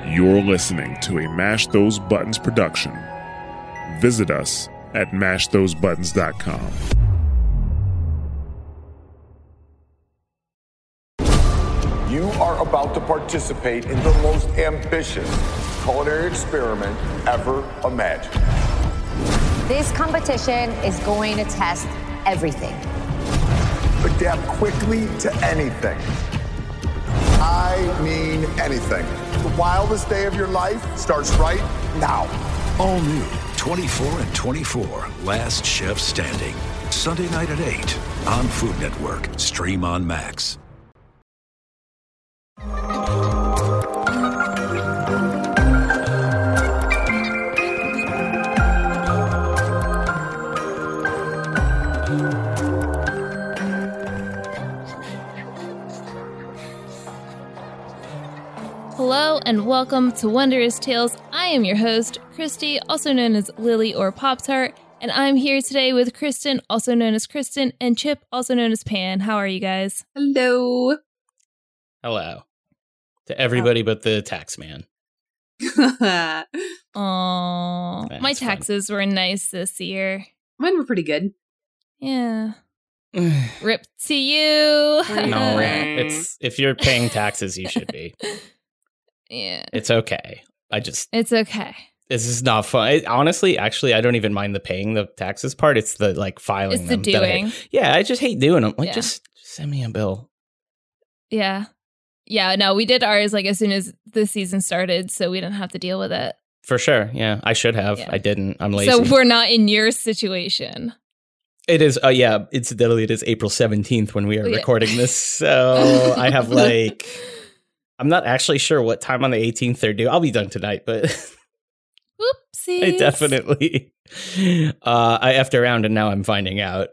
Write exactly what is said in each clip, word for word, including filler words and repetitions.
You're listening to a Mash Those Buttons production. Visit us at mash those buttons dot com. You are about to participate in the most ambitious culinary experiment ever imagined. This competition is going to test everything. Adapt quickly to anything. I mean anything. The wildest day of your life starts right now. All new twenty-four and twenty-four, Last Chef Standing. Sunday night at eight on Food Network. Stream on Max. Hello and welcome to Wondrous Tales. I am your host, Christy, also known as Lily or Pop-Tart, and I'm here today with Kristen, also known as Kristen, and Chip, also known as Pan. How are you guys? Hello. Hello. To everybody oh. but the tax man. Aww. My taxes fun. were nice this year. Mine were pretty good. Yeah. Rip to you. No, it's if you're paying taxes, you should be. Yeah. It's okay. I just... It's okay. This is not fun. It, honestly, actually, I don't even mind the paying the taxes part. It's the, like, filing it's them. the doing. I, yeah, I just hate doing them. Like, yeah. just, just send me a bill. Yeah. Yeah, no, we did ours, like, as soon as the season started, so we didn't have to deal with it. For sure, yeah. I should have. Yeah. I didn't. I'm lazy. So we're not in your situation. It is, uh, yeah, incidentally, it is April seventeenth when we are oh, yeah. recording this, so I have, like... I'm not actually sure what time on the eighteenth they're due. I'll be done tonight, but Oopsies. I definitely uh, I effed around and now I'm finding out.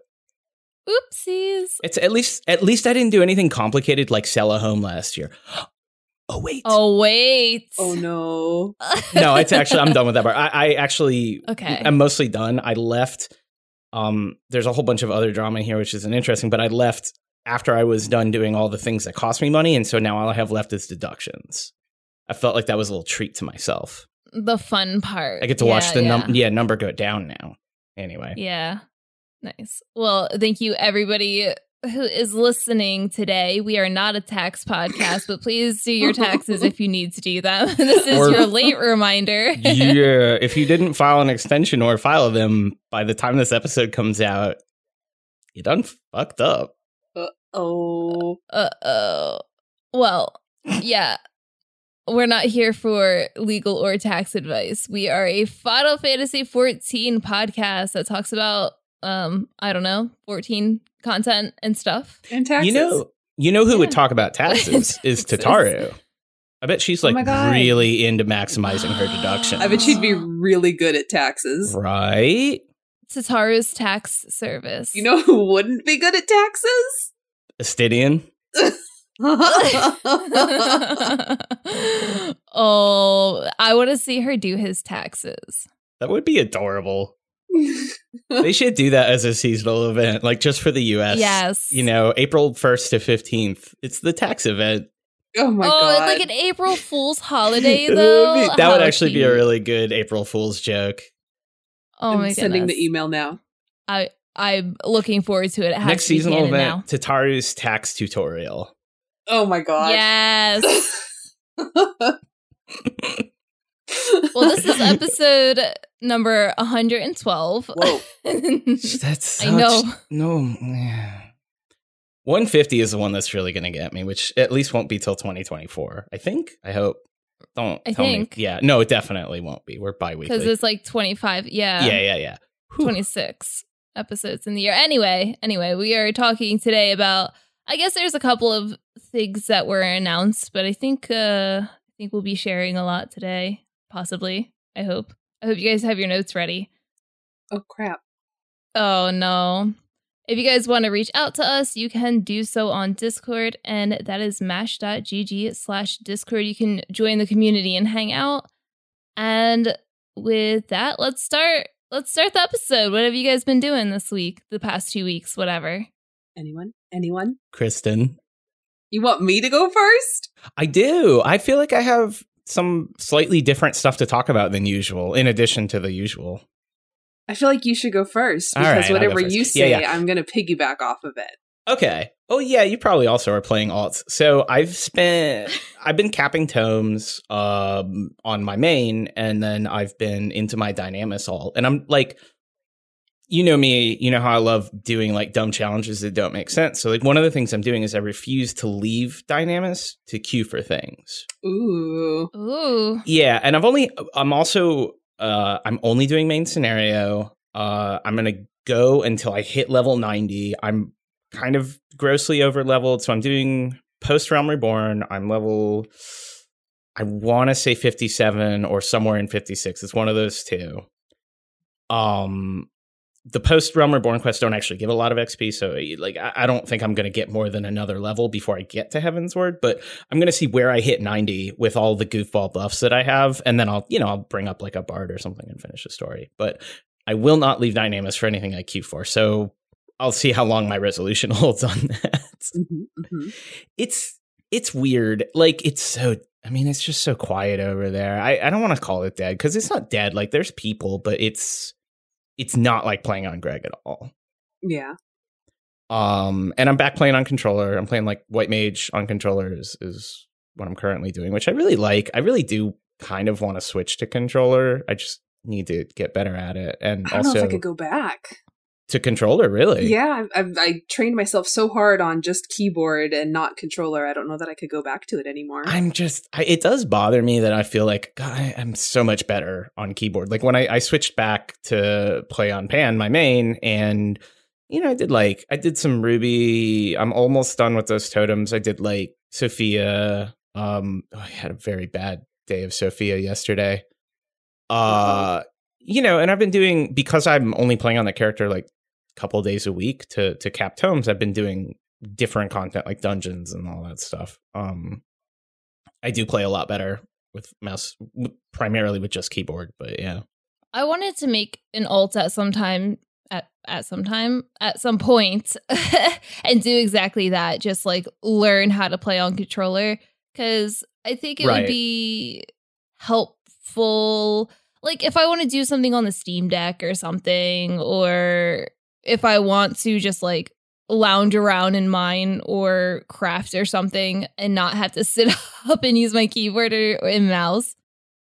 Oopsies. It's at least at least I didn't do anything complicated like sell a home last year. Oh wait. Oh wait. Oh no. No, it's actually I'm done with that part. I, I actually okay. I'm mostly done. I left. Um, there's a whole bunch of other drama here, which isn't interesting, but I left after I was done doing all the things that cost me money, and so now all I have left is deductions. I felt like that was a little treat to myself. The fun part. I get to yeah, watch the yeah. num- yeah number go down now. Anyway. Yeah. Nice. Well, thank you, everybody who is listening today. We are not a tax podcast, but please do your taxes if you need to do them. This is or, your late reminder. Yeah. If you didn't file an extension or file them by the time this episode comes out, you done fucked up. Uh-oh. Uh-oh. Well, yeah. We're not here for legal or tax advice. We are a Final Fantasy fourteen podcast that talks about, um, I don't know, fourteen content and stuff. And taxes. You know, you know who yeah. would talk about taxes is Tataru. I bet she's like oh really into maximizing her deductions. I bet she'd be really good at taxes. Right? Tataru's tax service. You know who wouldn't be good at taxes? Astidian. Oh, I want to see her do his taxes. That would be adorable. They should do that as a seasonal event, like just for the U S. Yes. You know, April first to fifteenth. It's the tax event. Oh my oh, god. Oh, like an April Fool's holiday, though? That would, be, that would actually cute. be a really good April Fool's joke. Oh I'm my god. sending goodness. the email now. I I'm looking forward to it. It has Next to be seasonal event, now. Tataru's tax tutorial. Oh my god. Yes. Well, this is episode number one hundred twelve. Whoa. That's such, I know. No. one fifty is the one that's really going to get me, which at least won't be till twenty twenty-four. I think. I hope. Don't I tell think. me. Yeah. No, it definitely won't be. We're bi-weekly. Because it's like twenty-five. Yeah. Yeah, yeah, yeah. Whew. twenty-six episodes in the year. Anyway, anyway, we are talking today about, I guess there's a couple of things that were announced, but I think uh, I think we'll be sharing a lot today. Possibly. I hope. I hope you guys have your notes ready. Oh, crap. Oh, no. If you guys want to reach out to us, you can do so on Discord, and that is mash.gg slash Discord. You can join the community and hang out. And with that, let's start. Let's start the episode. What have you guys been doing this week, the past two weeks, whatever? Anyone? Anyone? Kristen. You want me to go first? I do. I feel like I have some slightly different stuff to talk about than usual, in addition to the usual. I feel like you should go first All because right, I'll go whatever first. you say, Yeah, yeah. I'm going to piggyback off of it. Okay. Oh yeah, you probably also are playing alts. So I've spent I've been capping tomes um on my main, and then I've been into my Dynamis alt. And I'm like, you know me, you know how I love doing like dumb challenges that don't make sense. So like one of the things I'm doing is I refuse to leave Dynamis to queue for things. Ooh. Ooh. Yeah, and I've only I'm also uh I'm only doing main scenario. Uh I'm gonna go until I hit level ninety. I'm kind of grossly over leveled, so I'm doing post Realm Reborn. I'm level, I want to say fifty-seven or somewhere in fifty-six. It's one of those two. Um, the post Realm Reborn quests don't actually give a lot of X P, so like I, I don't think I'm going to get more than another level before I get to Heavensward. But I'm going to see where I hit ninety with all the goofball buffs that I have, and then I'll you know I'll bring up like a bard or something and finish the story. But I will not leave Dynamis for anything I queue for. So I'll see how long my resolution holds on that. Mm-hmm, mm-hmm. It's it's weird. Like it's so. I mean, it's just so quiet over there. I, I don't want to call it dead because it's not dead. Like there's people, but it's it's not like playing on Greg at all. Yeah. Um, and I'm back playing on controller. I'm playing like White Mage on controller is, is what I'm currently doing, which I really like. I really do kind of want to switch to controller. I just need to get better at it. And I don't also know if I could go back. to controller, really. Yeah, I, I, I trained myself so hard on just keyboard and not controller. I don't know that I could go back to it anymore. I'm just, I, it does bother me that I feel like, God, I, I'm so much better on keyboard. Like when I, I switched back to play on Pan, my main, and, you know, I did like, I did some Ruby. I'm almost done with those totems. I did like Sophia. Um, oh, I had a very bad day of Sophia yesterday. Uh, you know, and I've been doing, because I'm only playing on the character like couple days a week to to cap tomes, I've been doing different content like dungeons and all that stuff. Um, I do play a lot better with mouse, primarily with just keyboard, but yeah. I wanted to make an alt at some time, at, at some time, at some point, and do exactly that. Just like learn how to play on controller, because I think it Right. would be helpful. Like if I want to do something on the Steam Deck or something, or if I want to just like lounge around in mine or craft or something and not have to sit up and use my keyboard or, or mouse.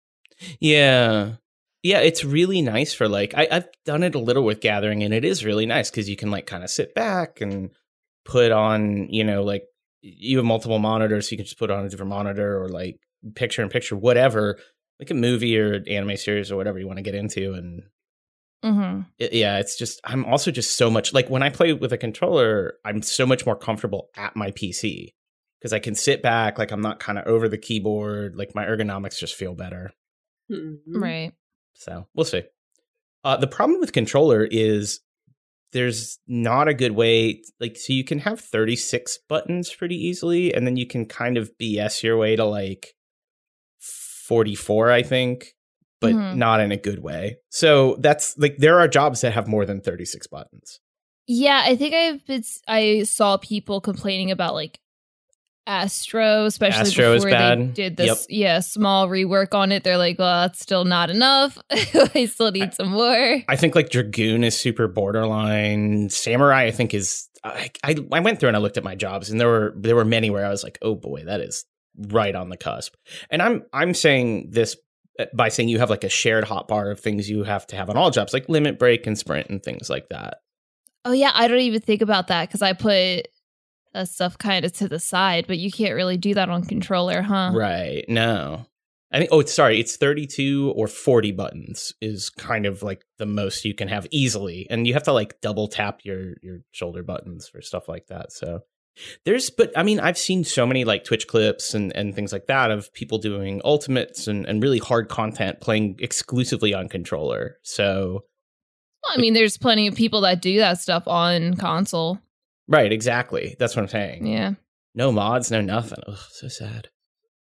Yeah. Yeah, it's really nice for like, I, I've done it a little with Gathering, and it is really nice because you can like kind of sit back and put on, you know, like you have multiple monitors, so you can just put on a different monitor or like picture in picture, whatever, like a movie or anime series or whatever you want to get into. And Mm-hmm. It, yeah, it's just, I'm also just so much, like when I play with a controller, I'm so much more comfortable at my P C because I can sit back, like I'm not kind of over the keyboard, like my ergonomics just feel better. Mm-hmm. Right. So we'll see. Uh, the problem with controller is there's not a good way, like, so you can have thirty-six buttons pretty easily, and then you can kind of B S your way to like forty-four, I think. But Mhm. not in a good way. So that's like, there are jobs that have more than thirty-six buttons. Yeah, I think I've been, I saw people complaining about like Astro, especially Astro is before they bad. did this, Yep. yeah, small rework on it. They're like, well, that's still not enough. I still need some more. I think like Dragoon is super borderline. Samurai, I think is, I, I I went through and I looked at my jobs, and there were there were many where I was like, oh boy, that is right on the cusp. And I'm I'm saying this by saying you have like a shared hotbar of things you have to have on all jobs, like limit break and sprint and things like that. Oh yeah, I don't even think about that because I put that stuff kind of to the side, but you can't really do that on controller, huh? Right. No. I think, oh, it's sorry. It's thirty-two or forty buttons is kind of like the most you can have easily. And you have to like double tap your, your shoulder buttons for stuff like that. So there's, but I mean, I've seen so many like Twitch clips and, and things like that of people doing ultimates and, and really hard content playing exclusively on controller. So, Well, I mean, there's plenty of people that do that stuff on console. right. Exactly. That's what I'm saying. Yeah. No mods, no nothing. Oh, so sad.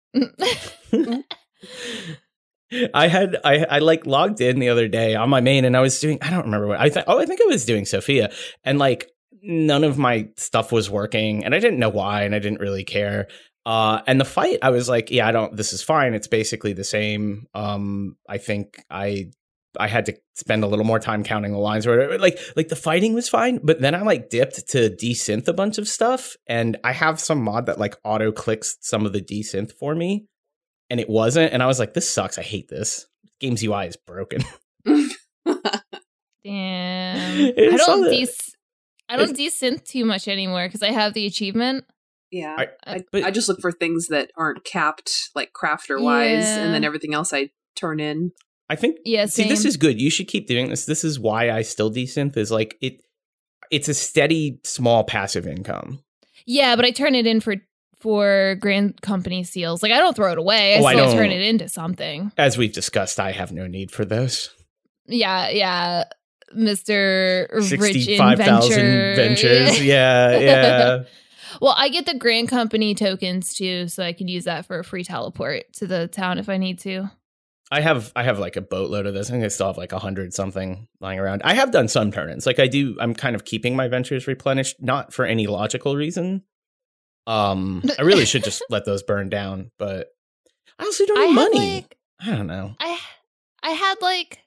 I had I I like logged in the other day on my main, and I was doing, I don't remember what I thought. Oh, I think I was doing Sophia, and like none of my stuff was working, and I didn't know why, and I didn't really care. Uh, and the fight, I was like, yeah, I don't, this is fine. It's basically the same. Um, I think I, I had to spend a little more time counting the lines or whatever. Like, like the fighting was fine, but then I like dipped to desynth a bunch of stuff. And I have some mod that like auto clicks some of the desynth for me. And it wasn't. And I was like, this sucks. I hate this. Game's U I is broken. Damn. I don't des- I don't desynth too much anymore because I have the achievement. Yeah, I, I, but, I just look for things that aren't capped, like crafter wise, Yeah. and then everything else I turn in. I think. Yeah, see, this same. is good. You should keep doing this. This is why I still desynth. Is like it. It's a steady, small passive income. Yeah, but I turn it in for for Grand Company seals. Like I don't throw it away. I Oh, I still don't. turn it into something. As we've discussed, I have no need for those. Yeah, yeah. Mister Rich Sixty-five thousand Inventor. ventures. Yeah, yeah. Well, I get the Grand Company tokens too, so I can use that for a free teleport to the town if I need to. I have I have like a boatload of this. I think I still have like a hundred something lying around. I have done some turn-ins. Like I do, I'm kind of keeping my ventures replenished, not for any logical reason. Um, I really should just let those burn down, but I also don't I have had, money. like- I don't know. I I had like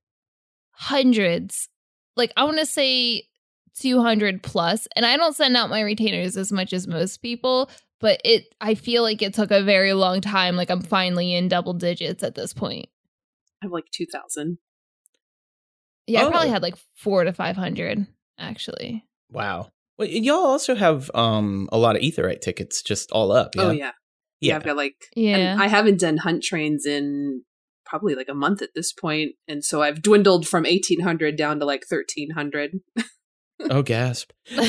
hundreds. Like I want to say two hundred plus, and I don't send out my retainers as much as most people, but it I feel like it took a very long time. Like I'm finally in double digits at this point. I have like two thousand. Yeah, Oh. I probably had like four to five hundred actually. Wow. Well, y'all also have um a lot of Aetheryte tickets just all up. Yeah? Oh, yeah. Yeah, Yeah. I've got like, Yeah. and I haven't done hunt trains in probably like a month at this point, and so I've dwindled from eighteen hundred down to like thirteen hundred. Oh, gasp.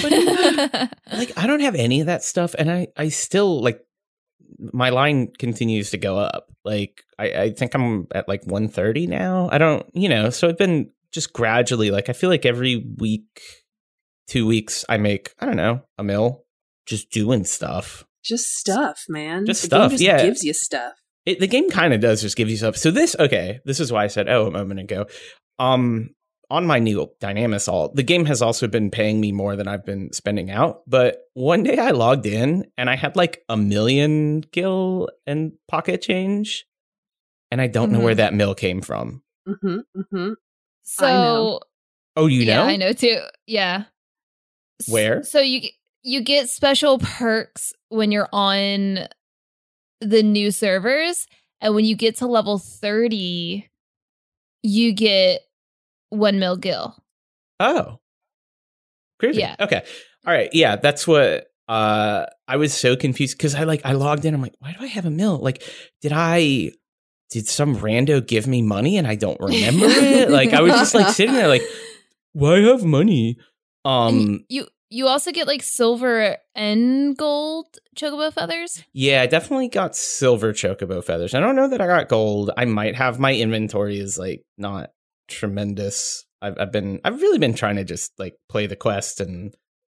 Like, I don't have any of that stuff, and I, I still, like, my line continues to go up. Like, I, I think I'm at, like, one thirty now. I don't, you know, so it's been just gradually, like, I feel like every week, two weeks, I make, I don't know, a mil just doing stuff. Just stuff, man. Just the stuff, game just yeah. gives you stuff. It, the game kind of does just give you stuff. So this, okay, this is why I said, oh, a moment ago. Um, on my new Dynamis, the game has also been paying me more than I've been spending out. But one day I logged in and I had like a million gil and pocket change. And I don't Mhm. know where that mill came from. Mm-hmm, mm-hmm. So I know. Oh, you yeah, know? I know too. Yeah. S- Where? So you g- you get special perks when you're on the new servers, and when you get to level thirty, you get one mil gil. Oh. Crazy. Yeah. Okay. All right. Yeah, that's what uh I was so confused because I like I logged in. I'm like, why do I have a mill? Like, did I did some rando give me money and I don't remember it? Like I was just like sitting there like, why have money? And Um you you also get like silver and gold chocobo feathers. yeah, I definitely got silver chocobo feathers. I don't know that I got gold. I might have. My inventory is like not tremendous. I've I've been I've really been trying to just like play the quest and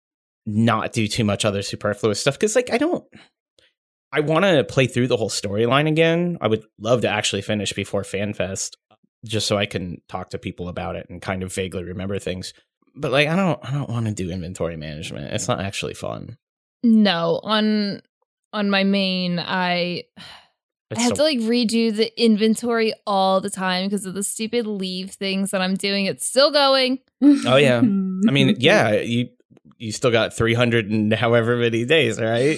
not do too much other superfluous stuff because like I don't I want to play through the whole storyline again. I would love to actually finish before FanFest just so I can talk to people about it and kind of vaguely remember things. But like I don't I don't want to do inventory management. It's not actually fun. No, on on my main, I It's I have so- to like redo the inventory all the time because of the stupid leave things that I'm doing. It's still going. Oh yeah. I mean, yeah, you you still got three hundred and however many days, right?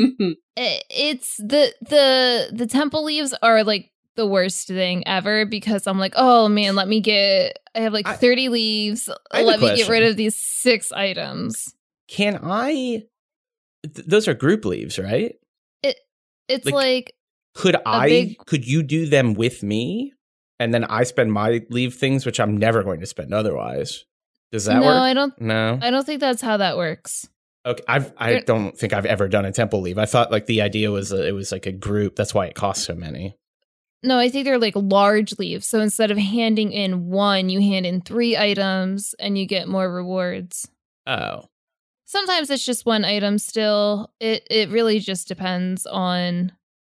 I- It's the the the temple leaves are like the worst thing ever because I'm like, oh man, let me get. I have like I- thirty leaves. I have a Let me get question. rid of these six items. Can I th- those are group leaves, right? It it's Like, like, Could I big- could you do them with me and then I spend my leave things which I'm never going to spend otherwise? Does that no, work? I don't. No. I don't think that's how that works. Okay, I've I You're- don't think I've ever done a temple leave. I thought like the idea was that it was like a group. That's why it costs so many. No, I think they're like large leaves. So instead of handing in one, you hand in three items and you get more rewards. Oh. Sometimes it's just one item still. It it really just depends on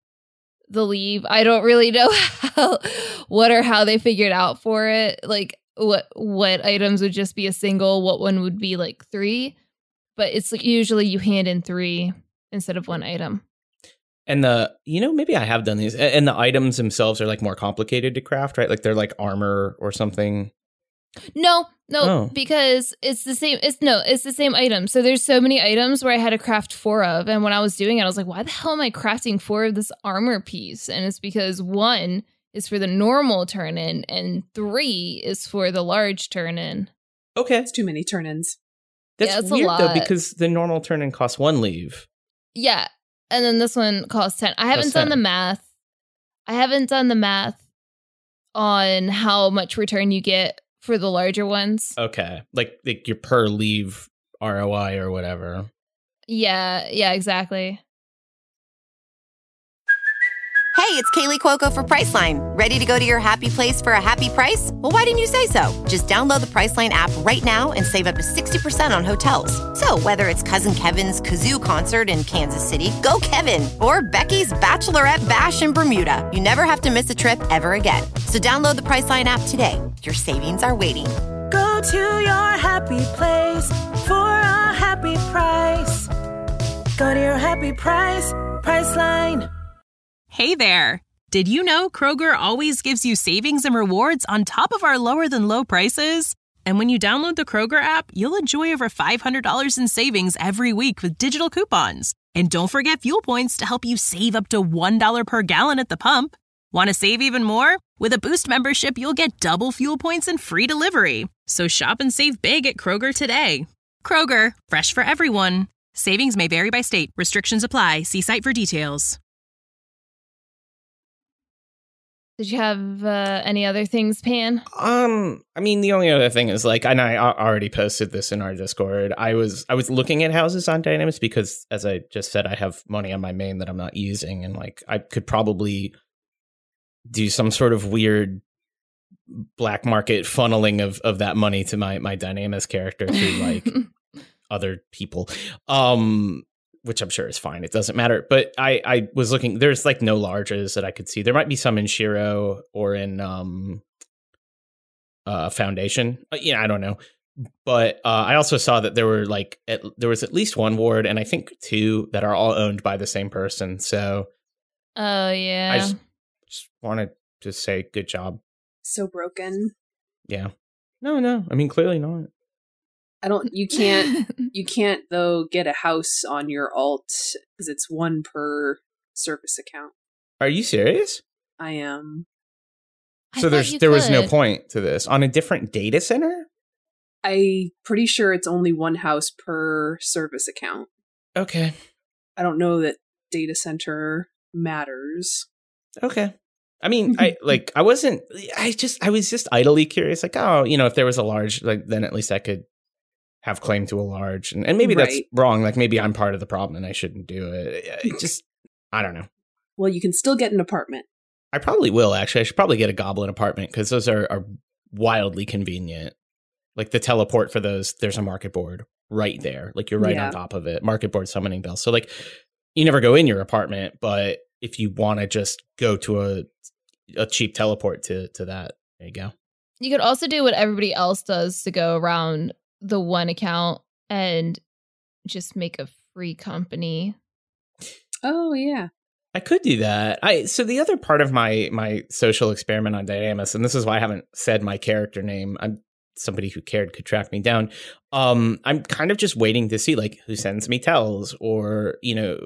the leave. I don't really know how what or how they figured out for it. Like what what items would just be a single, what one would be like three. But it's like usually you hand in three instead of one item. And the, you know, maybe I have done these. And the items themselves are like more complicated to craft, right? Like they're like armor or something. No, no, Oh. because it's the same. It's no, it's the same item. So there's so many items where I had to craft four of. And when I was doing it, I was like, why the hell am I crafting four of this armor piece? And it's because one is for the normal turn in and three is for the large turn in. Okay. It's too many turn-ins. That's Yeah, it's a weird though, lot. because the normal turn in costs one leave. Yeah. And then this one costs ten. I haven't Costs done the ten. math. I haven't done the math on how much return you get for the larger ones. Okay. Like, like your per leave R O I or whatever. Yeah, yeah, exactly. Hey, it's Kaylee Cuoco for Priceline. Ready to go to your happy place for a happy price? Well, why didn't you say so? Just download the Priceline app right now and save up to sixty percent on hotels. So whether it's Cousin Kevin's Kazoo Concert in Kansas City, go Kevin, or Becky's Bachelorette Bash in Bermuda, you never have to miss a trip ever again. So download the Priceline app today. Your savings are waiting. Go to your happy place for a happy price. Go to your happy price, Priceline. Hey there! Did you know Kroger always gives you savings and rewards on top of our lower-than-low prices? And when you download the Kroger app, you'll enjoy over five hundred dollars in savings every week with digital coupons. And don't forget fuel points to help you save up to one dollar per gallon at the pump. Want to save even more? With a Boost membership, you'll get double fuel points and free delivery. So shop and save big at Kroger today. Kroger, fresh for everyone. Savings may vary by state. Restrictions apply. See site for details. Did you have uh, any other things, Pan? Um, I mean, the only other thing is like, and I a- already posted this in our Discord. I was I was looking at houses on Dynamis because, as I just said, I have money on my main that I'm not using, and like I could probably do some sort of weird black market funneling of of that money to my my Dynamis character through like other people. Um. Which I'm sure is fine. It doesn't matter. But I, I was looking, there's like no larges that I could see. There might be some in Shiro or in um, uh, Foundation. Uh, yeah, I don't know. But uh, I also saw that there were like, at, there was at least one ward and I think two that are all owned by the same person. So Oh, yeah. I just, just wanted to say good job. So broken. Yeah. No, no. I mean, clearly not. I don't. You can't. You can't though get a house on your alt because it's one per service account. Are you serious? I am. I So thought there's you there was no could. point to this on a different data center. I'm pretty sure it's only one house per service account. Okay. I don't know that data center matters. Okay. I mean, I like I wasn't I just I was just idly curious, like, oh, you know, if there was a large, like then at least I could have claim to a large. And, and maybe that's Right. wrong. Like maybe I'm part of the problem and I shouldn't do it. It just I don't know. Well, you can still get an apartment. I probably will actually. I should probably get a goblin apartment because those are, are wildly convenient. Like the teleport for those, there's a market board right there. Like you're right Yeah. on top of it. Market board summoning bell. So like you never go in your apartment, but if you want to just go to a a cheap teleport to to that, there you go. You could also do what everybody else does to go around the one account and just make a free company. Oh yeah. I could do that. I so the other part of my my social experiment on Dynamis, and this is why I haven't said my character name. I'm somebody who cared could track me down. Um, I'm kind of just waiting to see like who sends me tells, or you know,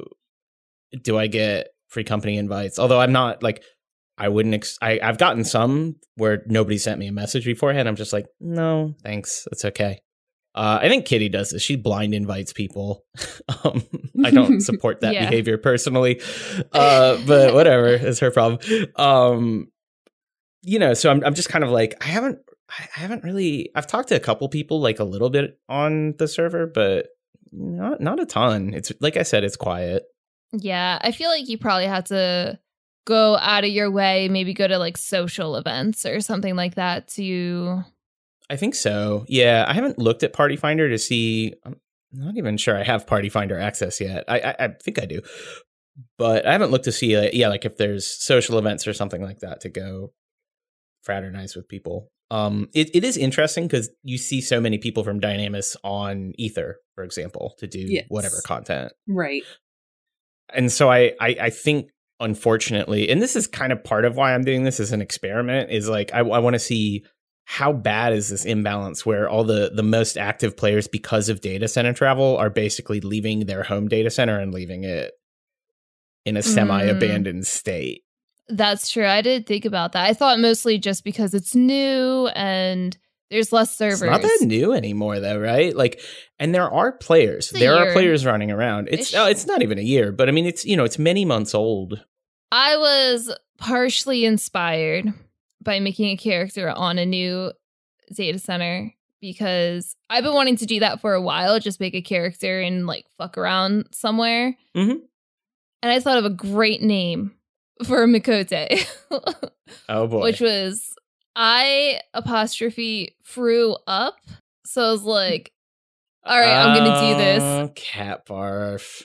do I get free company invites? Although I'm not like I wouldn't. Ex- I I've gotten some where nobody sent me a message beforehand. I'm just like, no, thanks, it's okay. Uh, I think Kitty does this. She blind invites people. um, I don't support that Yeah. behavior personally, uh, but whatever, it's her problem. Um, you know, so I'm I'm just kind of like I haven't I haven't really. I've talked to a couple people like a little bit on the server, but not not a ton. It's like I said, it's quiet. Yeah, I feel like you probably have to go out of your way, maybe go to like social events or something like that to... I think so. Yeah, I haven't looked at Party Finder to see. I'm not even sure I have Party Finder access yet. I I, I think I do, but I haven't looked to see. Uh, yeah, like if there's social events or something like that to go fraternize with people. Um, it it is interesting because you see so many people from Dynamis on Ether, for example, to do Yes. whatever content. Right. and so I, I I think unfortunately, and this is kind of part of why I'm doing this as an experiment, is like I, I want to see how bad is this imbalance where all the the most active players, because of data center travel, are basically leaving their home data center and leaving it in a semi-abandoned mm. state. That's true. I did think about that. I thought mostly just because it's new and there's less servers. It's not that new anymore, though, right? Like, and there are players. There year. are players running around. It's oh, it's not even a year, but I mean, it's you know, it's many months old. I was partially inspired by making a character on a new data center because I've been wanting to do that for a while. Just make a character and like fuck around somewhere. Mm-hmm. And I thought of a great name for Miqo'te. Oh boy. Which was I apostrophe threw up. So I was like, all right, I'm going to do this. Oh, cat barf.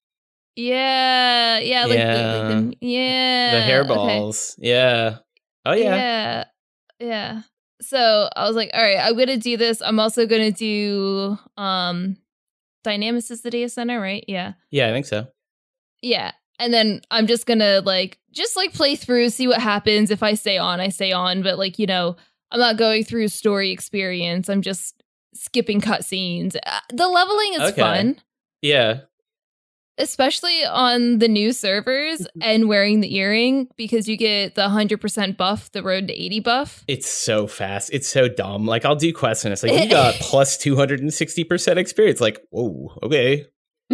Yeah. Yeah. Like, yeah. The, like the, yeah. The hairballs. Okay. Yeah. Oh, yeah. Yeah. Yeah. So I was like, all right, I'm going to do this. I'm also going to do um, Dynamis is the data center, right? Yeah. Yeah, I think so. Yeah. And then I'm just going to like, just like play through, see what happens. If I stay on, I stay on. But like, you know, I'm not going through story experience. I'm just skipping cutscenes. Uh, the leveling is okay. fun. Yeah. Especially on the new servers and wearing the earring because you get the one hundred percent buff, the road to eighty buff. It's so fast. It's so dumb. Like, I'll do quests and it's like, you got plus two hundred sixty percent experience. Like, whoa, okay.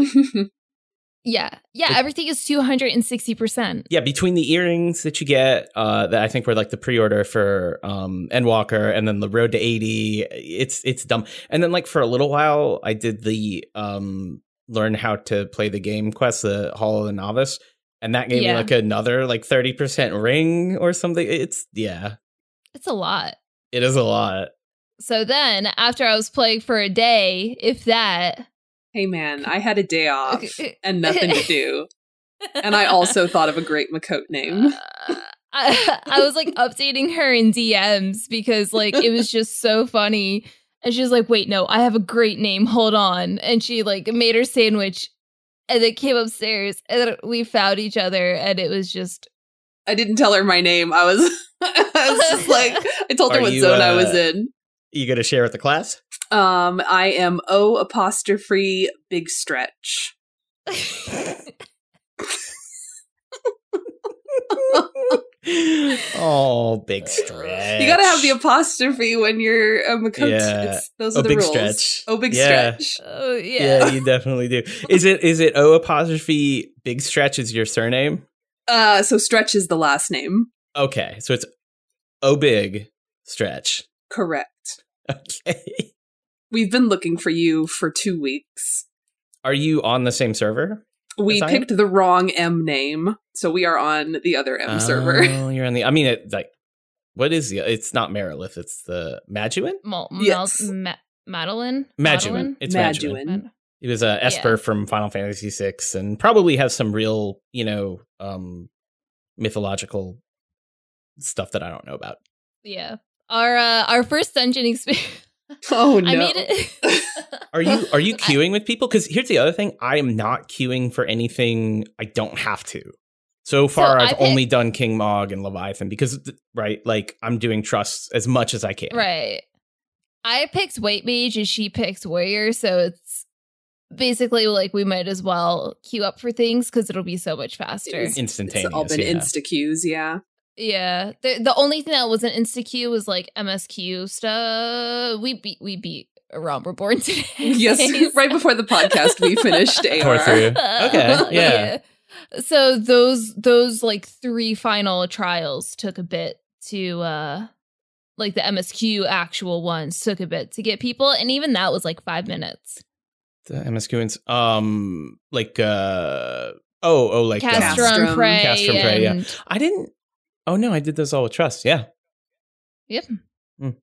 Yeah. Yeah, it, everything is two hundred sixty percent. Yeah, between the earrings that you get, uh, that I think were like the pre-order for um, Endwalker, and then the road to eighty, it's it's dumb. And then like for a little while, I did the um, learn how to play the game quest, the Hall of the Novice, and that gave yeah. me like another like thirty percent ring or something. It's, yeah. It's a lot. It is a lot. So then, after I was playing for a day, if that... Hey man, I had a day off and nothing to do. And I also thought of a great Miqo'te name. Uh, I, I was like updating her in D Ms because like it was just so funny. And she was like, wait, no, I have a great name. Hold on. And she like made her sandwich and then came upstairs and then we found each other and it was just. I didn't tell her my name. I was, I was just like, I told her Are what you, zone uh, I was in. You going to share with the class? Um, I am O apostrophe big stretch. Oh, big stretch. You gotta have the apostrophe when you're a Miqo'te. Yeah. It's, those oh, are the big rules. Stretch. Oh, big yeah. stretch. Oh, yeah. Yeah, you definitely do. Is it is it O apostrophe big stretch is your surname? Uh, so stretch is the last name. Okay, so it's O big stretch. Correct. Okay. We've been looking for you for two weeks. Are you on the same server? We picked the wrong M name, so we are on the other M oh, server. Oh, you're on the. I mean, it, like, what is the? It's not Merilith. It's the Maduin. Mal- yes, Ma- Madeline. Maduin. It's Maduin. Maduin. He was a Esper yeah. from Final Fantasy six, and probably has some real, you know, um, mythological stuff that I don't know about. Yeah, our uh, our first dungeon experience. Oh no! I made it. Are you are you queuing with people? Because here's the other thing: I am not queuing for anything I don't have to. So far, so I've picked, only done King Mog and Leviathan because, right, like I'm doing trusts as much as I can. Right. I picked White Mage and she picked Warrior, so it's basically like we might as well queue up for things because it'll be so much faster. It's instantaneous. It's all been yeah. insta queues, yeah. Yeah, the the only thing that wasn't insta queue was like M S Q stuff. We beat we beat A Realm Reborn today. Yes, right before the podcast, we finished A R. Okay, yeah. yeah. So those those like three final trials took a bit to uh like the M S Q actual ones took a bit to get people, and even that was like five minutes. The M S Q ones, um, like uh oh oh like Castrum, uh, Prey, Castrum Prey. and... Yeah, I didn't. Oh no, I did those all with Trust. Yeah. Yep. Mm.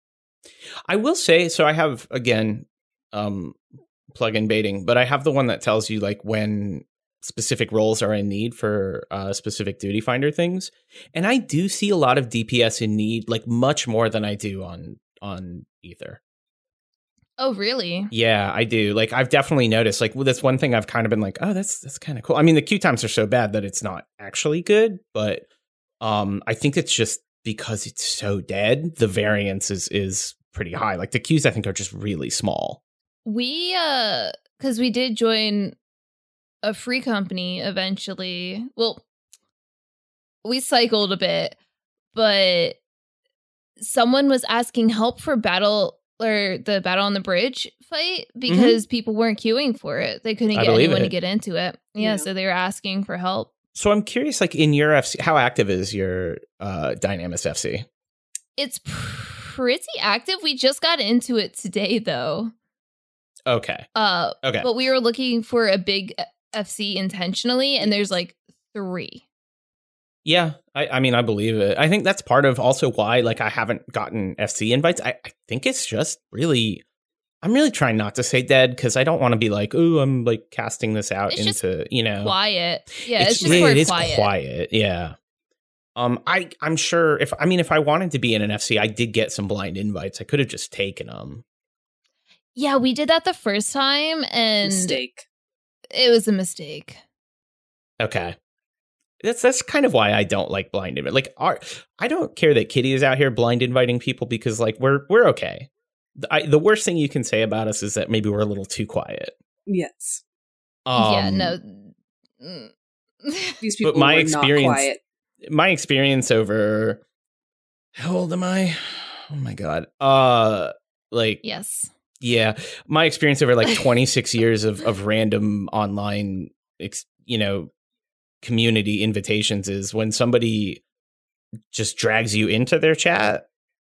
I will say, so I have again, um, plug-in baiting, but I have the one that tells you like when specific roles are in need for uh, specific duty finder things, and I do see a lot of D P S in need, like much more than I do on on Ether. Oh, really? Yeah, I do. Like, I've definitely noticed, like, well, that's one thing I've kind of been like, oh, that's that's kind of cool. I mean, the queue times are so bad that it's not actually good, but um, I think it's just because it's so dead, the variance is is pretty high. Like, the queues, I think, are just really small. We, uh, because we did join a free company eventually. Well, we cycled a bit, but someone was asking help for battle or the battle on the bridge fight because mm-hmm. people weren't queuing for it. They couldn't I get anyone it. to get into it. Yeah, yeah, so they were asking for help. So I'm curious, like in your F C, how active is your uh, Dynamis F C? It's pretty active. We just got into it today, though. Okay. Uh, okay. But we were looking for a big F C intentionally, and there's like three. Yeah, I, I mean, I believe it. I think that's part of also why, like, I haven't gotten F C invites. I, I think it's just really, I'm really trying not to say dead because I don't want to be like, oh, I'm like casting this out it's into, you know, quiet. Yeah, it's, it's just it, more it is quiet. quiet. Yeah. Um, I I'm sure if I mean if I wanted to be in an F C, I did get some blind invites. I could have just taken them. Yeah, we did that the first time, and mistake. It was a mistake. Okay. That's that's kind of why I don't like blind invite. Like, our, I don't care that Kitty is out here blind inviting people because, like, we're we're okay. The, I, the worst thing you can say about us is that maybe we're a little too quiet. Yes. Um, yeah. No. These people but my were experience, not quiet. My experience over. How old am I? Oh my god. Uh, like yes. Yeah, my experience over like twenty-six years of of random online, ex, you know. community invitations is when somebody just drags you into their chat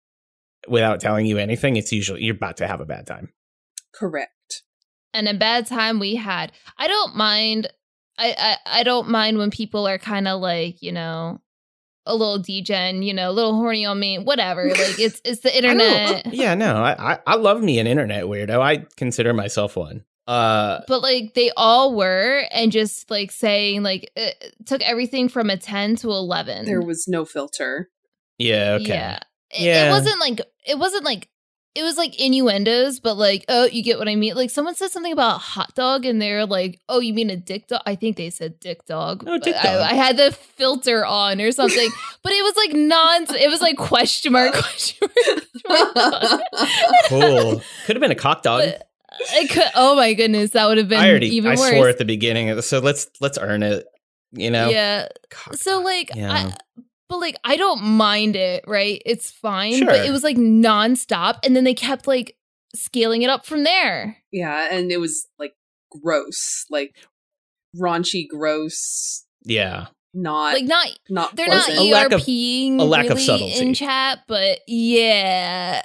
without telling you anything, it's usually you're about to have a bad time. Correct. And a bad time we had. I don't mind. I, I, I don't mind when people are kind of like, you know, a little degen, you know, a little horny on me, whatever. Like it's it's the internet. Yeah, no, I, I I love me an internet weirdo. I consider myself one. Uh, but like they all were, and just like saying like it took everything from a ten to eleven. There was no filter. Yeah. Okay. Yeah. It, yeah. it wasn't like it wasn't like it was like innuendos, but like, oh, you get what I mean. Like someone said something about a hot dog, and they're like, oh, you mean a dick dog? I think they said dick dog. Oh, dick dog. I, I had the filter on or something, but it was like non. It was like question mark question mark. Cool. Could have been a cock dog. But, I could. Oh my goodness, that would have been I already, even I worse. I swore at the beginning of this, so let's let's earn it. You know. Yeah. God, so like, yeah. I, but like, I don't mind it. Right? It's fine. Sure. But it was like nonstop, and then they kept like scaling it up from there. Yeah, and it was like gross, like raunchy, gross. Yeah. Not like not not. They're pleasant. not a lack of ERPing a lack really of subtlety in chat, but yeah.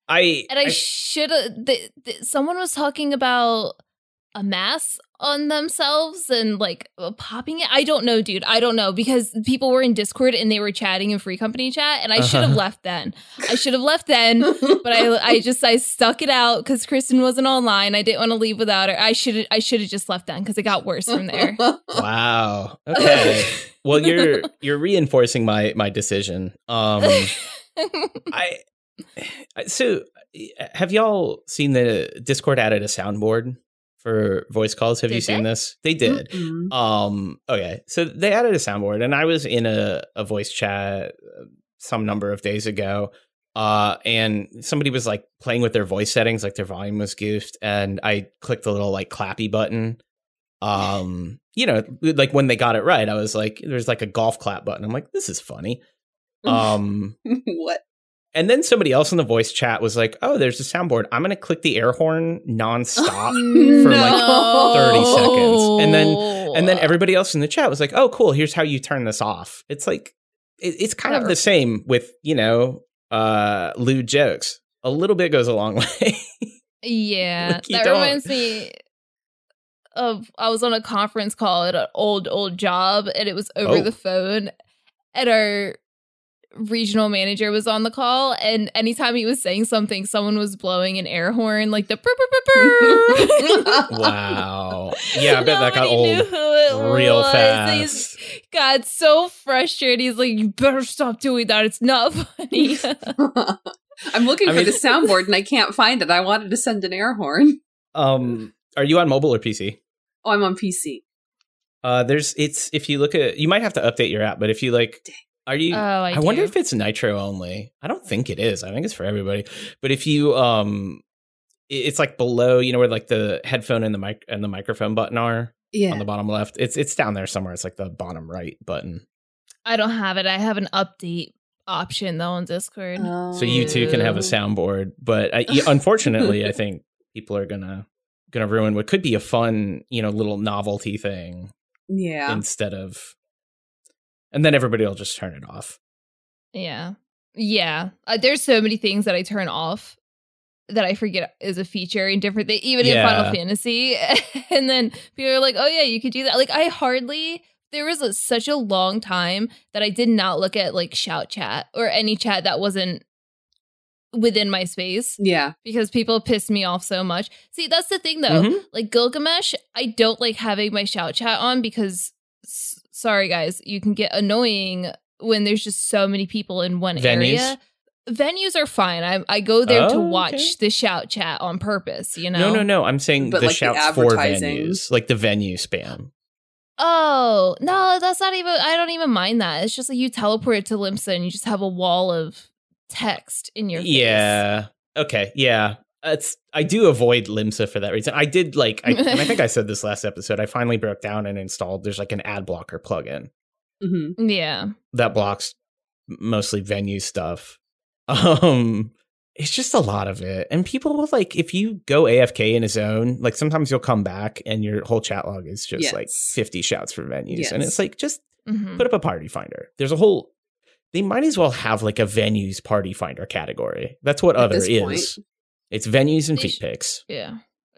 I and I, I should have. Th- th- someone was talking about a mask on themselves and like uh, popping it. I don't know, dude. I don't know because people were in Discord and they were chatting in Free Company chat, and I should have Uh-huh. left then. I should have left then, but I I just I stuck it out because Kristen wasn't online. I didn't want to leave without her. I should I should have just left then because it got worse from there. Wow. Okay. Well, you're you're reinforcing my my decision. Um, I. So, have y'all seen the Discord added a soundboard for voice calls? Have Did you seen they? this? They did. Mm-mm. Um, okay, so they added a soundboard, and I was in a, a voice chat some number of days ago, uh, and somebody was like playing with their voice settings, like their volume was goofed, and I clicked the little like clappy button. Um, you know, like when they got it right, I was like, there's like a golf clap button. I'm like, this is funny. Um, What? And then somebody else in the voice chat was like, oh, there's a soundboard. I'm going to click the air horn nonstop for like thirty seconds. And then and then everybody else in the chat was like, oh, cool. Here's how you turn this off. It's like, it, it's kind of the same with, you know, uh, lewd jokes. A little bit goes a long way. Yeah, Like, you that don't- reminds me of I was on a conference call at an old old job, and it was over Oh. the phone, and our regional manager was on the call, and anytime he was saying something, someone was blowing an air horn, like the brr, brr, brr, brr. Wow. Yeah, I bet that got Nobody knew old who it real was. fast. He's got so frustrated. He's like, "You better stop doing that. It's not funny." I'm looking I for mean- the soundboard and I can't find it. I wanted to send an air horn. Um, are you on mobile or P C? Oh, I'm on P C. Uh, there's it's if you look at you might have to update your app, but if you like, are you? Oh, I I wonder do. if it's Nitro only. I don't think it is. I think it's for everybody. But if you um, it- it's like below, you know, where like the headphone and the mic and the microphone button are Yeah. on the bottom left. It's it's down there somewhere. It's like the bottom right button. I don't have it. I have an update option though on Discord. Oh. So you too can have a soundboard, but I, unfortunately, I think people are gonna gonna ruin what could be a fun, you know, little novelty thing Yeah. instead of, and then everybody will just turn it off. Yeah. Yeah. Uh, there's so many things that I turn off that I forget is a feature in different things, even Yeah. in Final Fantasy. And then people are like, oh, yeah, you could do that. Like, I hardly, there was a, such a long time that I did not look at like shout chat or any chat that wasn't within my space Yeah. because people piss me off so much. See, that's the thing though. Mhm. Like Gilgamesh, I don't like having my shout chat on because, s- sorry guys, you can get annoying when there's just so many people in one Venues? area. Venues are fine. I I go there to Oh, watch okay. the shout chat on purpose, you know? No, no, no. I'm saying But, the like, the shouts for advertising. venues, like the venue spam. Oh, no, that's not even, I don't even mind that. It's just like you teleport to Limsa and you just have a wall of text in your face. Yeah. Okay. Yeah. It's. I do avoid Limsa for that reason. I did like. I, and I think I said this last episode. I finally broke down and installed. There's like an ad blocker plugin Mm-hmm. Yeah. that blocks mostly venue stuff. Um, it's just a lot of it, and people will like if you go A F K in a zone, like sometimes you'll come back and your whole chat log is just Yes. like fifty shouts for venues, Yes. and it's like just Mhm. put up a party finder. There's a whole. They might as well have like a venues party finder category. That's what At other this is. point. It's venues and They feet sh- pics. Yeah.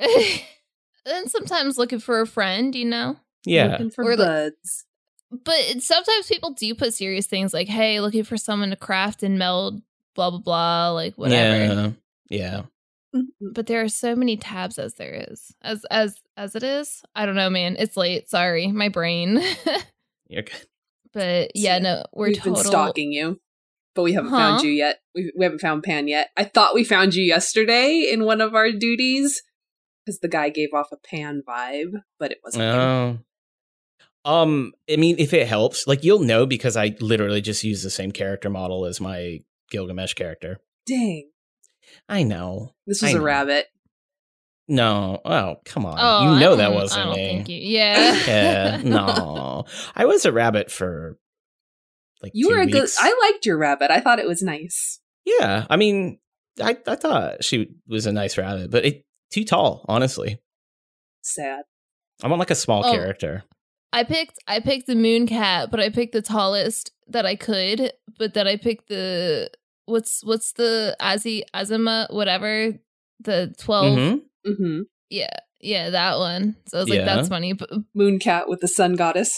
And sometimes looking for a friend, you know? Yeah. Looking for Or, like- buds. But it- sometimes people do put serious things like, hey, looking for someone to craft and meld, blah, blah, blah, like whatever. Yeah. Yeah. Mm-hmm. But there are so many tabs as there is. As as as it is. I don't know, man. It's late. Sorry. My brain. You're good. But yeah, no, we're We've total been stalking you, but we haven't Huh? found you yet. We, we haven't found Pan yet. I thought we found you yesterday in one of our duties because the guy gave off a Pan vibe, but it wasn't him. Oh. Um, I mean, if it helps, like you'll know because I literally just use the same character model as my Gilgamesh character. Dang, I know. this was I a know. rabbit. No. Oh, come on. Oh, you I know that don't- wasn't I don't me. think you. Yeah. Yeah. No. I was a rabbit for like You two were a good. weeks. I liked your rabbit. I thought it was nice. Yeah. I mean, I, I thought she was a nice rabbit, but it too tall, honestly. Sad. I want like a small Oh. character. I picked I picked the moon cat, but I picked the tallest that I could. But then I picked the what's what's the Azi Azima whatever the twelve. Mhm. Mm-hmm. Yeah, yeah, that one. So I was like, Yeah. that's funny. But Mooncat with the sun goddess.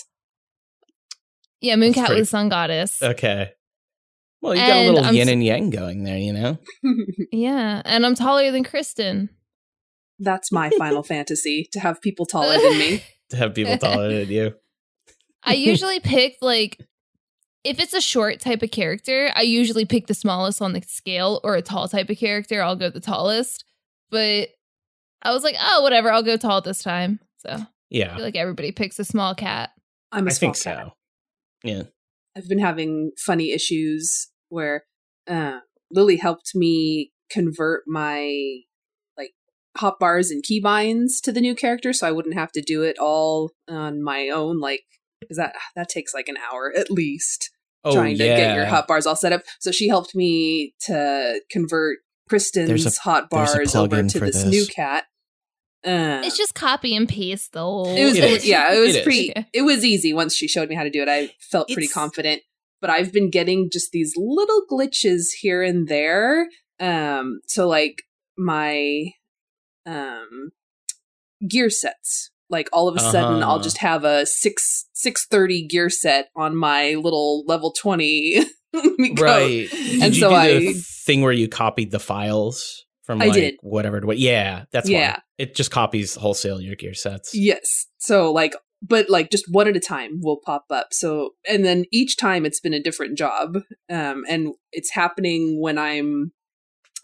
yeah, moon That's cat pretty- with sun goddess. Okay. Well, you got a And little I'm yin s- and yang going there, you know? Yeah, and I'm taller than Kristen. That's my Final Fantasy, to have people taller than me. To have people taller than you. I usually pick like if it's a short type of character, I usually pick the smallest on the scale, or a tall type of character, I'll go the tallest. But I was like, oh, whatever, I'll go tall this time. So I Yeah, feel like everybody picks a small cat. I'm a I small think cat. so. Yeah. I've been having funny issues where uh, Lily helped me convert my like hotbars and keybinds to the new character, so I wouldn't have to do it all on my own. Like, because that that takes like an hour at least Oh, trying to yeah. get your hotbars all set up. So she helped me to convert Kristen's There's a- there's a hotbars over plugin to for this, this. new cat. Uh, It's just copy and paste though. it was, It it is. was- yeah, it was It is. pretty, it was easy once she showed me how to do it. I felt pretty It's- confident, but I've been getting just these little glitches here and there. Um, so like my, um, gear sets, like all of a sudden I'll Uh-huh. just have a six, six thirty gear set on my little level twenty. coat. Right. Did And you so do I, the thing where you copied the files from I like did. whatever to what? Yeah, that's Yeah. why. It just copies wholesale your gear sets. yes. So like, but like just one at a time will pop up. So, and then each time it's been a different job. Um, and it's happening when I'm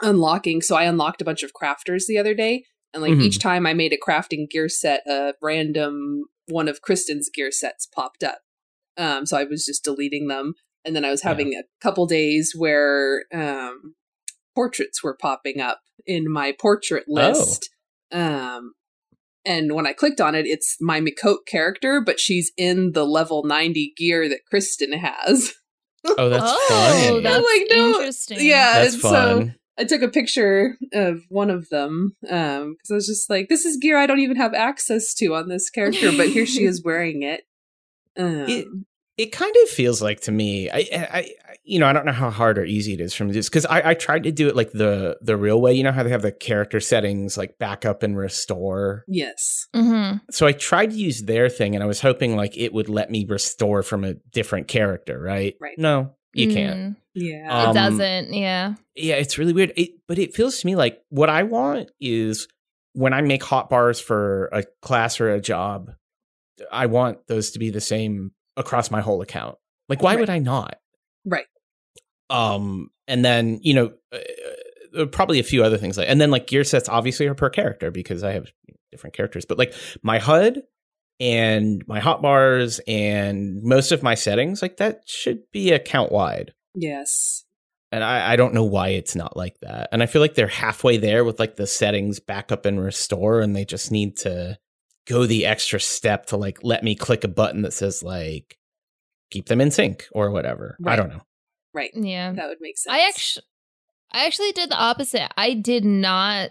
unlocking. So I unlocked a bunch of crafters the other day, and like Mhm. each time I made a crafting gear set, a random one of Kristen's gear sets popped up. Um, so I was just deleting them, and then I was having a couple days where um, portraits were popping up in my portrait list. Um, and when I clicked on it, it's my Miqo'te character, but she's in the level ninety gear that Kristen has. Oh, that's Oh, fun. that's I'm like, no, interesting. Yeah, That's and so fun. I took a picture of one of them um because I was just like, this is gear I don't even have access to on this character, but here she is wearing it. Um, It it kind of feels like to me, I, I, I you know, I don't know how hard or easy it is for me to do this, because I, I tried to do it like the the real way. You know how they have the character settings like backup and restore. yes. Mm-hmm. So I tried to use their thing, and I was hoping like it would let me restore from a different character, right? Right. No, you can't. Yeah. Um, It doesn't. Yeah. Yeah, it's really weird. It, but it feels to me like what I want is when I make hotbars for a class or a job, I want those to be the same across my whole account. Like, why Right. would I not? Right. Um, and then, you know, uh, probably a few other things. Like, and then like gear sets obviously are per character because I have different characters. But like my H U D and my hotbars and most of my settings, like that should be account wide. Yes. And I, I don't know why it's not like that. And I feel like they're halfway there with like the settings backup and restore, and they just need to go the extra step to like let me click a button that says like keep them in sync or whatever. Right. I don't know. Right. Yeah. That would make sense. I actually, I actually did the opposite. I did not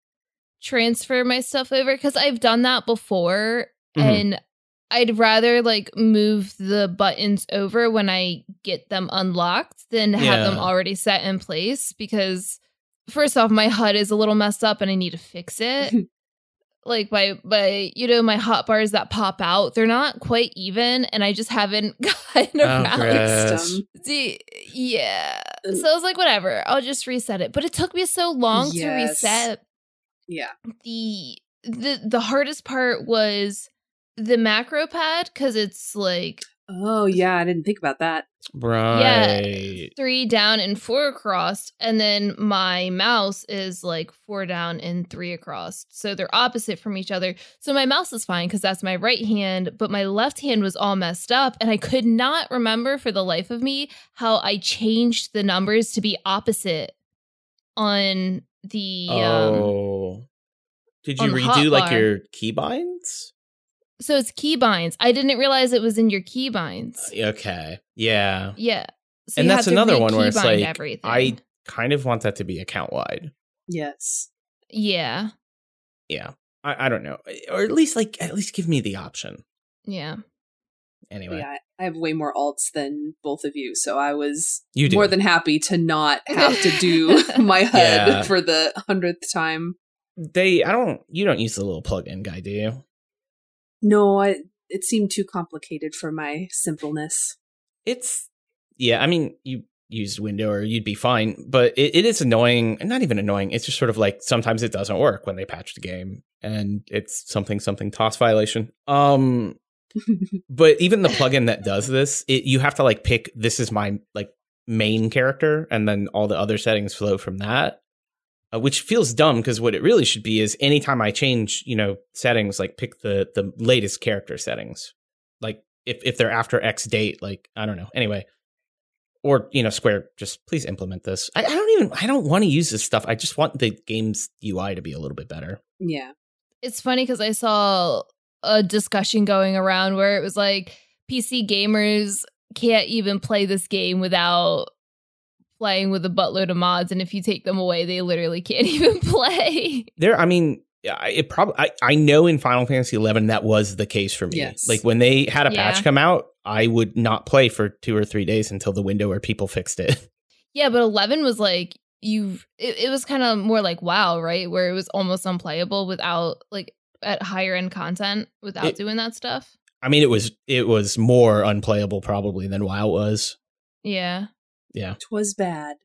transfer my stuff over because I've done that before, Mhm. and I'd rather like move the buttons over when I get them unlocked than have them Yeah. already set in place. Because first off, my H U D is a little messed up, and I need to fix it. Like by by you know my hotbars that pop out, they're not quite even, and I just haven't gotten around. gross. System. See, yeah. So I was like, whatever, I'll just reset it. But it took me so long to Yes. reset. Yeah. The the the hardest part was the macro pad because it's like Oh yeah, I didn't think about that. Right. three down and four across, and then my mouse is like four down and three across. So they're opposite from each other. So my mouse is fine because that's my right hand, but my left hand was all messed up, and I could not remember for the life of me how I changed the numbers to be opposite on the um Oh. Did you on redo like hotbar. your keybinds? so it's keybinds. I didn't realize it was in your keybinds. Okay. Yeah. Yeah. So and you that's have to another one where it's re-keybind like everything. I kind of want that to be account wide. Yes. Yeah. Yeah. I, I don't know. Or at least like at least give me the option. Yeah. Anyway. Yeah, I have way more alts than both of you, so I was You do. more than happy to not have to do my H U D Yeah. for the hundredth time. They I don't you don't use the little plug-in guy, do you? No, I, it seemed too complicated for my simpleness. It's yeah, I mean you used window or you'd be fine, but it, it is annoying, and not even annoying, it's just sort of like sometimes it doesn't work when they patch the game and it's something something toss violation. Um but even the plugin that does this, it, you have to like pick this is my like main character, and then all the other settings flow from that. Uh, which feels dumb because what it really should be is anytime I change, you know, settings, like pick the the latest character settings. Like if, if they're after X date, like, I don't know. Anyway, or, you know, Square, just please implement this. I, I don't even, I don't want to use this stuff. I just want the game's U I to be a little bit better. Yeah. It's funny because I saw a discussion going around where it was like P C gamers can't even play this game without playing with a buttload of mods, and if you take them away, they literally can't even play. There, I mean, I- it probably, I, I know in Final Fantasy eleven that was the case for me. Yes. Like when they had a Yeah. patch come out, I would not play for two or three days until the window where people fixed it. Yeah, but eleven was like you. It, it was kind of more like WoW, right? Where it was almost unplayable without like at higher end content without It- doing that stuff. I mean, it was it was more unplayable probably than WoW was. Yeah. Yeah. Twas bad.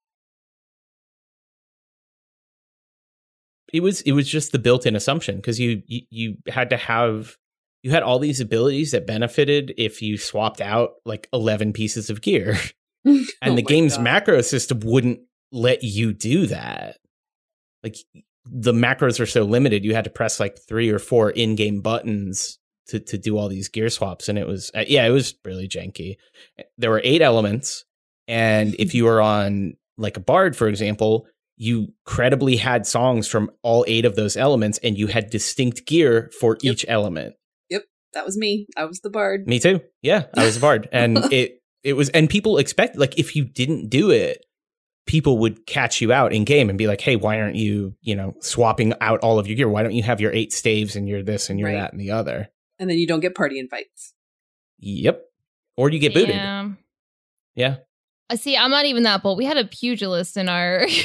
It was it was just the built-in assumption because you, you you had to have you had all these abilities that benefited if you swapped out like eleven pieces of gear, and Oh the my game's God. macro system wouldn't let you do that. Like the macros are so limited, you had to press like three or four in-game buttons to to do all these gear swaps, and it was uh, yeah, it was really janky. There were eight elements, and if you were on like a bard, for example, you credibly had songs from all eight of those elements, and you had distinct gear for yep. each element. Yep, that was me. I was the bard. Me too. Yeah, I was a bard, and it it was, and people expect, like, if you didn't do it, people would catch you out in game and be like, "Hey, why aren't you, you know, swapping out all of your gear? Why don't you have your eight staves and you're this and you're right. that and the other?" And then you don't get party invites. Yep. Or you get booted. Yeah. Yeah. I see. I'm not even that bold. We had a pugilist in our. in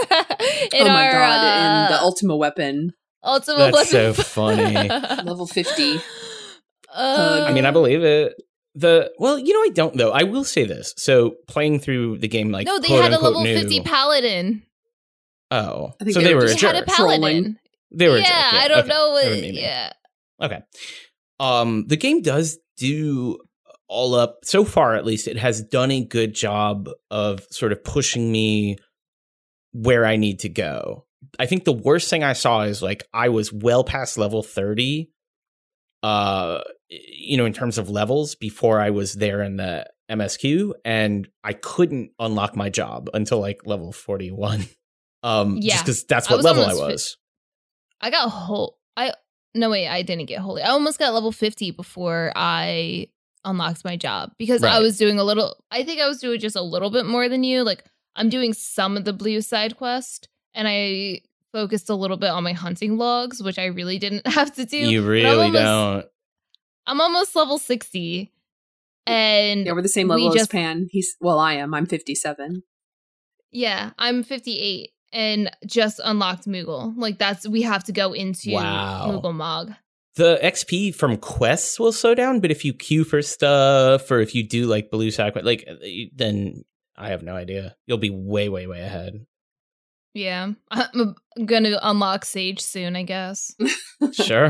oh my our, god! Uh, in the Ultima Weapon. Ultima That's Weapon. so funny. Level fifty. Uh, I mean, I believe it. The well, you know, I don't though. I will say this. So playing through the game, like no, they quote, had a unquote, level new, fifty paladin. Oh, I think so they they were were a just jerk. Had a paladin. They were. Yeah, a jerk. Yeah, I don't okay. know. What, I don't mean yeah. Okay. Um, the game does do all up so far. At least it has done a good job of sort of pushing me where I need to go. I think the worst thing I saw is like I was well past level thirty. Uh, you know, in terms of levels before I was there in the M S Q, and I couldn't unlock my job until like level forty-one. Um, Yeah. just because that's I what was level I almost fi- was. I got whole. I no wait, I didn't get holy. I almost got level fifty before I unlocked my job because I Right. was doing a little. I think I was doing just a little bit more than you. Like I'm doing some of the blue side quest, and I focused a little bit on my hunting logs, which I really didn't have to do. You But I'm really almost- don't. I'm almost level sixty, and Yeah, we're the same we level as just- Pan. He's well, I am. I'm fifty-seven. Yeah, I'm fifty-eight and just unlocked Moogle. Like that's we have to go into Wow. Moogle Mog. The X P from quests will slow down, but if you queue for stuff or if you do like blue sack, like then I have no idea. You'll be way, way, way ahead. Yeah, I'm gonna unlock Sage soon, I guess. Sure.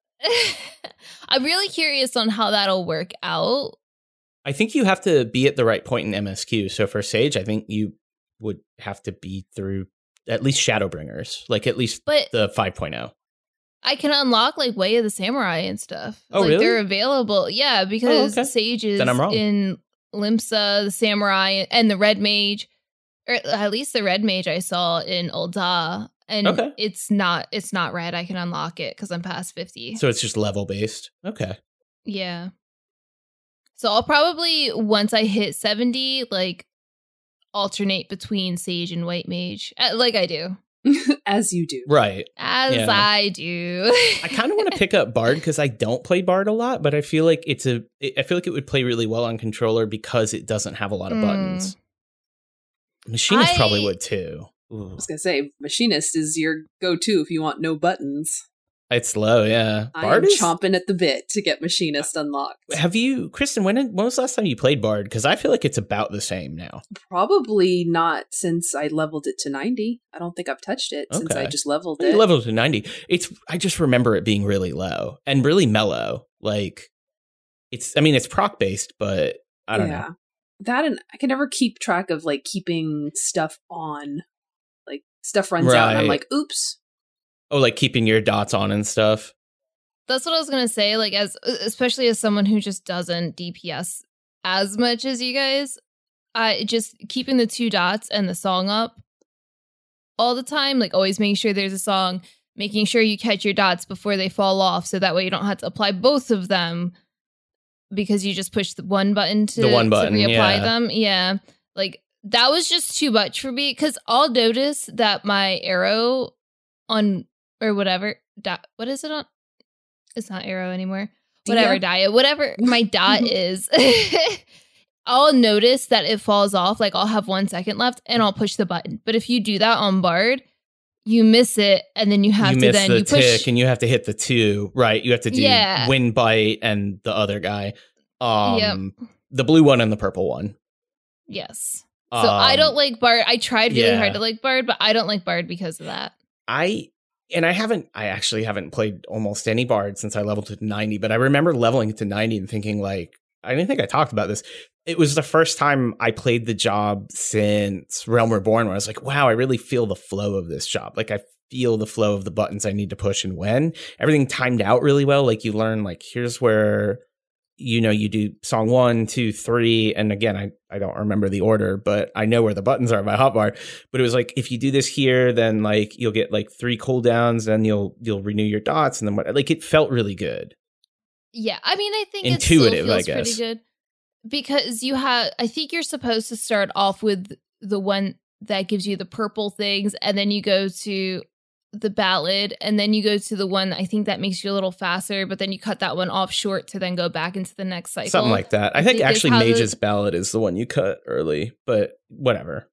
I'm really curious on how that'll work out. I think you have to be at the right point in M S Q. So for Sage, I think you would have to be through at least Shadowbringers, like at least But the five point oh. I can unlock like Way of the Samurai and stuff. Oh, like, really? They're available. Yeah, because okay. Sage is Then I'm wrong. in Limsa, the Samurai, and the Red Mage. Or at least the Red Mage I saw in Ul'dah. And Okay. it's not it's not red. I can unlock it because I'm past fifty. So it's just level based. Okay. Yeah. So I'll probably, once I hit seventy, like, alternate between Sage and White Mage. uh, Like I do. As you do. Right. As Yeah. I do. I kind of want to pick up Bard because I don't play Bard a lot, but I feel like it's a. I feel like it would play really well on controller because it doesn't have a lot of Mm. buttons. Machinist I- probably would too. Ooh. I was gonna say, Machinist is your go-to if you want no buttons. It's low, yeah. I Bard am is. chomping at the bit to get Machinist unlocked. Have you, Kristen? When, when was the last time you played Bard? Because I feel like it's about the same now. Probably not since I leveled it to ninety. I don't think I've touched it since I Okay. just leveled You it. leveled to ninety. It's. I just remember it being really low and really mellow. Like it's. I mean, it's proc based, but I don't know. That and I can never keep track of like keeping stuff on. Like stuff runs out and I'm Right. like, oops. Oh, like keeping your dots on and stuff. That's what I was going to say. Like, as especially as someone who just doesn't D P S as much as you guys, I just keeping the two dots and the song up all the time. Like, always making sure there's a song, making sure you catch your dots before they fall off. So that way you don't have to apply both of them because you just push the one button to, The one button, to reapply yeah. them. Yeah. Like, that was just too much for me because I'll notice that my arrow on or whatever, dot, what is it on? It's not arrow anymore. Whatever Dia? diet, whatever my dot is, I'll notice that it falls off. Like I'll have one second left and I'll push the button. But if you do that on Bard, you miss it and then you have you to miss then the you push. tick and you have to hit the two. Right. You have to do Yeah. win bite and the other guy. Um, Yep. The blue one and the purple one. Yes. So I Um, don't like Bard. I tried really yeah. hard to like Bard, but I don't like Bard because of that. I and I haven't I actually haven't played almost any Bard since I leveled to ninety, but I remember leveling it to ninety and thinking like I didn't think I talked about this. it was the first time I played the job since Realm Reborn, where I was like, wow, I really feel the flow of this job. Like I feel the flow of the buttons I need to push and when. Everything timed out really well. Like you learn, like, here's where, you know, you do song one, two, three. And again, I, I don't remember the order, but I know where the buttons are by hotbar. But it was like, if you do this here, then like you'll get like three cooldowns, then you'll you'll renew your dots, and then what, like it felt really good. Yeah, I mean, I think intuitive, it still I feels guess. pretty good because you have. I think you're supposed to start off with the one that gives you the purple things, and then you go to the ballad, and then you go to the one I think that makes you a little faster, but then you cut that one off short to then go back into the next cycle. Something like that. I, I think, think actually Mage's the, Ballad is the one you cut early, but whatever.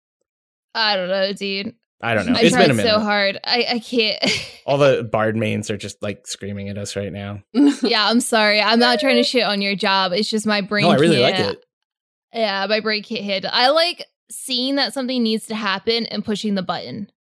I don't know, dude. I don't know. I It's tried been a minute. so hard. I, I can't. All the bard mains are just like screaming at us right now. Yeah, I'm sorry. I'm not trying to shit on your job. It's just my brain No, I really can't. like it. Yeah, my brain can't handle. I like seeing that something needs to happen and pushing the button.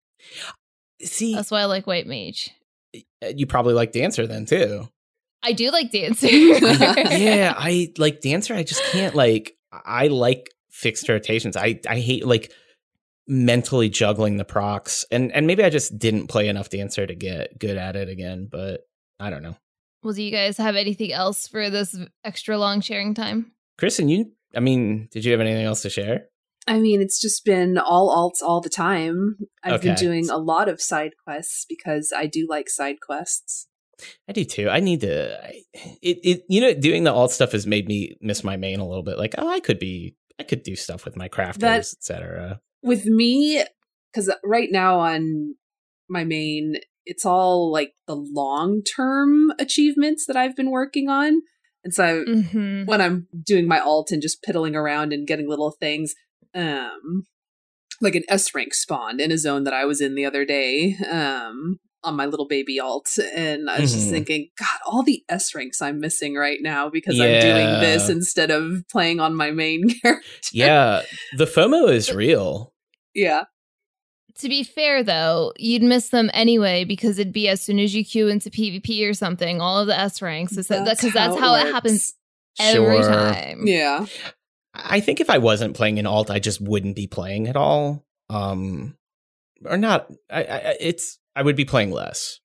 See, that's why I like White Mage. You probably like Dancer then too. I do like Dancer. Yeah, I like Dancer. I just can't like. I like fixed rotations. I I hate like mentally juggling the procs, and and maybe I just didn't play enough Dancer to get good at it again. But I don't know. Well, do you guys have anything else for this extra long sharing time? Kristen, you. I mean, did you have anything else to share? I mean, it's just been all alts all the time. I've Okay. been doing a lot of side quests because I do like side quests. I do too. I need to. I, it it you know, doing the alt stuff has made me miss my main a little bit. Like, oh, I could be. I could do stuff with my crafters, That- et cetera. With me, because right now on my main, it's all like the long-term achievements that I've been working on. And so Mm-hmm. when I'm doing my alt and just piddling around and getting little things, um, like an S rank spawned in a zone that I was in the other day, um, on my little baby alt. And I was just Mhm. thinking, God, all the S ranks I'm missing right now because Yeah. I'm doing this instead of playing on my main character. Yeah, the FOMO is real. Yeah. To be fair, though, you'd miss them anyway because it'd be as soon as you queue into PvP or something, all of the S ranks, because that's, That's that's how how it it happens every Sure. time. Yeah. I think if I wasn't playing an alt, I just wouldn't be playing at all. Um, or not. I, I it's I would be playing less.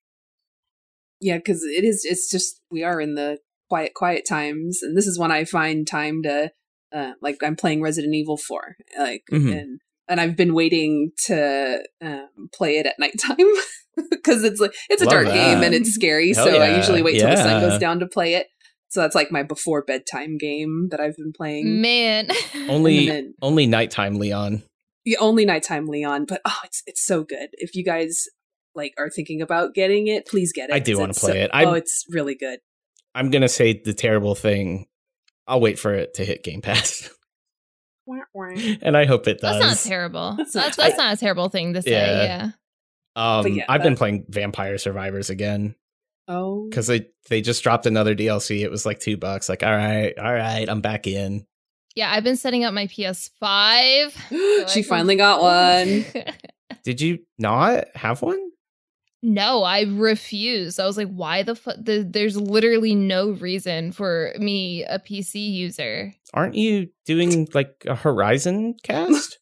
Yeah, because it is. It's just we are in the quiet, quiet times, and this is when I find time to, uh, like, I'm playing Resident Evil four, like, Mhm. and and I've been waiting to um, play it at nighttime because it's like it's a Love dark that. game and it's scary, Hell so I yeah. usually wait till the sun Yeah. goes down to play it. So that's like my before bedtime game that I've been playing. Man. Only And then- only nighttime, Leon. The only nighttime Leon, but oh, it's it's so good. If you guys like are thinking about getting it, please get it. I do 'cause wanna it's play so- it. I'm- oh, it's really good. I'm gonna say the terrible thing. I'll wait for it to hit Game Pass, and I hope it does. That's not terrible. That's That's not that's, not a terrible thing to say. Yeah. Yeah. Um, But yeah, I've been that- playing Vampire Survivors again Oh, because they they just dropped another D L C. It was like two bucks. Like, all right, all right, I'm back in. Yeah, I've been setting up my P S five. so I she can- finally got one. Did you not have one? No, I refuse. I was like, why the fuck? The, there's literally no reason for me, a P C user. Aren't you doing like a Horizon cast?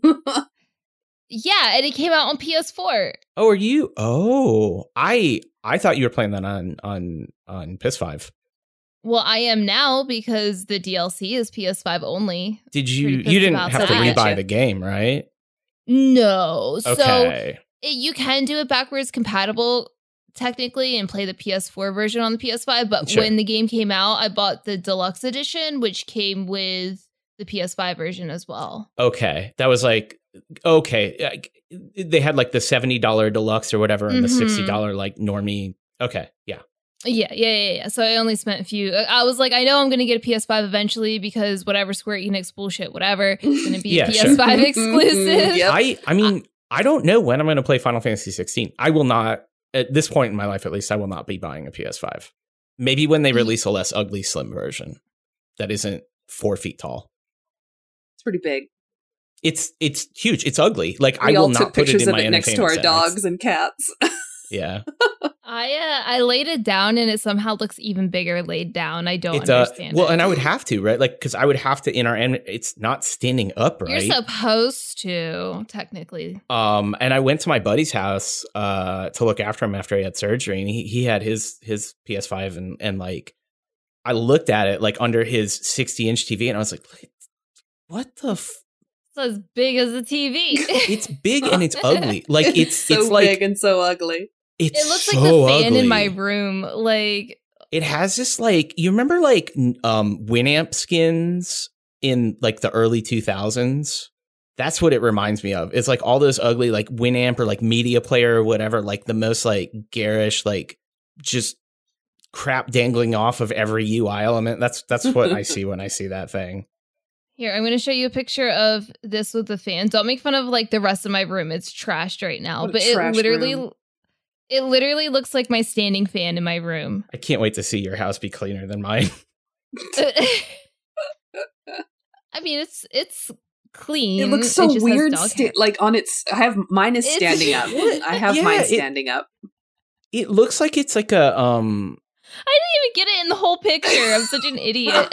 Yeah, and it came out on P S four. Oh, are you? Oh, I I thought you were playing that on on on P S five. Well, I am now because the D L C is P S five only. Did you? Pretty pissed You didn't about have to that. rebuy the game, right? No. So Okay. it, you can do it backwards compatible technically and play the P S four version on the P S five. But Sure. when the game came out, I bought the deluxe edition, which came with the P S five version as well. Okay, that was like okay. like, They had like the seventy dollar deluxe or whatever, and the Mhm. sixty dollar like normie. Okay, yeah. Yeah, yeah, yeah, yeah. So I only spent a few. I was like, I know I'm going to get a P S five eventually because whatever Square Enix bullshit, whatever, it's going to be Yeah, a sure. P S five exclusive. Yep. I I mean I don't know when I'm going to play Final Fantasy sixteen. I will not at this point in my life, at least. I will not be buying a P S five. Maybe when they release a less ugly slim version that isn't four feet tall. It's pretty big. It's it's huge. It's ugly. Like We I will all not took put it pictures in of my it next to our entertainment centers. dogs and cats. Yeah. I I uh, I laid it down and it somehow looks even bigger laid down. I don't It, uh, understand. well, it. and I would have to, right? Like, because I would have to in our end. It's not standing up, right? You're supposed to, technically. Um, and I went to my buddy's house uh to look after him after he had surgery, and he, he had his his P S five, and and like I looked at it like under his sixty inch T V, and I was like, what the. F- It's as big as a T V. It's big and it's ugly. Like it's it's so it's like big and so ugly. It's It looks so like the fan ugly. in my room. Like It has this like you remember like n- um Winamp skins in like the early two thousands. That's what it reminds me of. It's like all those ugly like Winamp or like Media Player or whatever, like the most like garish, like just crap dangling off of every U I element. That's that's what I see when I see that thing. here, I'm going to show you a picture of this with the fan. Don't make fun of like the rest of my room. It's trashed right now, What a but it trash literally, room. it literally looks like my standing fan in my room. I can't wait to see your house be cleaner than mine. I mean, it's it's clean. It looks so just has weird. dog Sta- hair. like on its, I have mine is It's- standing up. I have Yeah, mine it- standing up. It looks like it's like a um I didn't even get it in the whole picture. I'm such an idiot.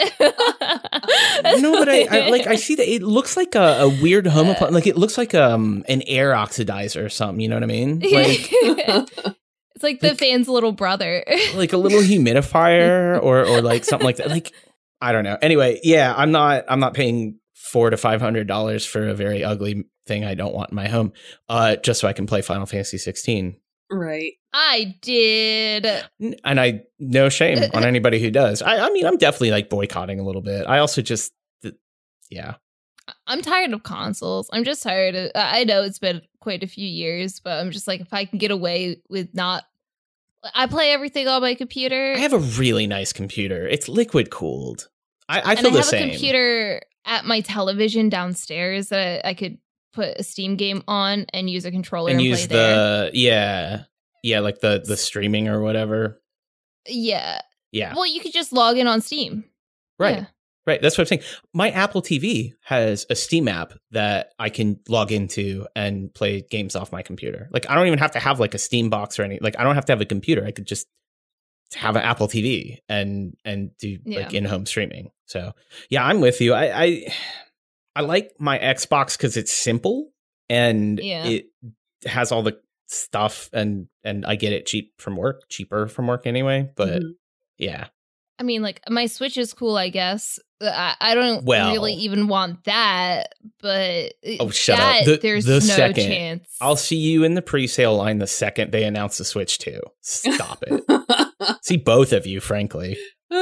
no, but I, I like I see that it looks like a, a weird home appliance. Like it looks like um an air oxidizer or something. You know what I mean? Like It's like the Like- fan's little brother. like a little humidifier or or like something like that. Like I don't know. Anyway, yeah, I'm not I'm not paying four to five hundred dollars for a very ugly thing I don't want in my home, uh, just so I can play Final Fantasy sixteen. Right. I did. And I no shame on anybody who does. I, I mean, I'm definitely like boycotting a little bit. I also just, th- yeah. I'm tired of consoles. I'm just tired of. I know it's been quite a few years, but I'm just like, if I can get away with not. I play everything on my computer. I have a really nice computer. It's liquid cooled. I, I and feel I the have same. a computer at my television downstairs that I, I could put a Steam game on and use a controller and, and use play there. the yeah yeah like the the streaming or whatever. Yeah. Yeah. Well, you could just log in on Steam. Right. Yeah. Right. That's what I'm saying. My Apple T V has a Steam app that I can log into and play games off my computer. Like I don't even have to have like a Steam box or anything. Like I don't have to have a computer. I could just have an Apple T V and and do like Yeah. in-home streaming. So yeah, I'm with you. I I, I like my Xbox because it's simple and Yeah. it has all the stuff and and I get it cheap from work, cheaper from work anyway. But Mhm. yeah. I mean, like, my Switch is cool, I guess. I, I don't Well- really even want that, but Oh, shut that, up. The- there's the no second chance. I'll see you in the pre-sale line the second they announce the Switch two. Stop it. See both of you, frankly.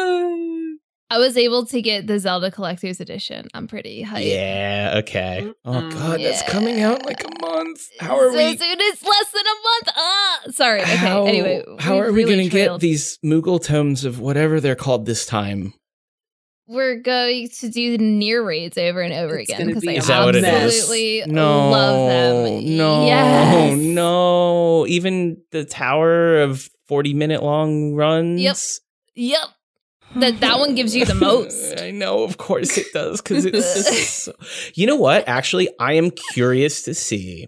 I was able to get the Zelda Collector's Edition. I'm pretty hyped. Yeah, okay. Oh Mm, god, that's yeah. coming out in like a month. How are so we soon? It's less than a month. Ah, sorry. Okay. how, anyway, how we've are we really going to get trailed. these Moogle tomes of whatever they're called this time? We're going to do the near raids over and over It's again gonna because be I Is that what it is? absolutely No, love them. no, Yes. no. Even the Tower of forty minute long runs. Yep. Yep. That that one gives you the most. I know, of course it does, because it's just so... You know what? Actually, I am curious to see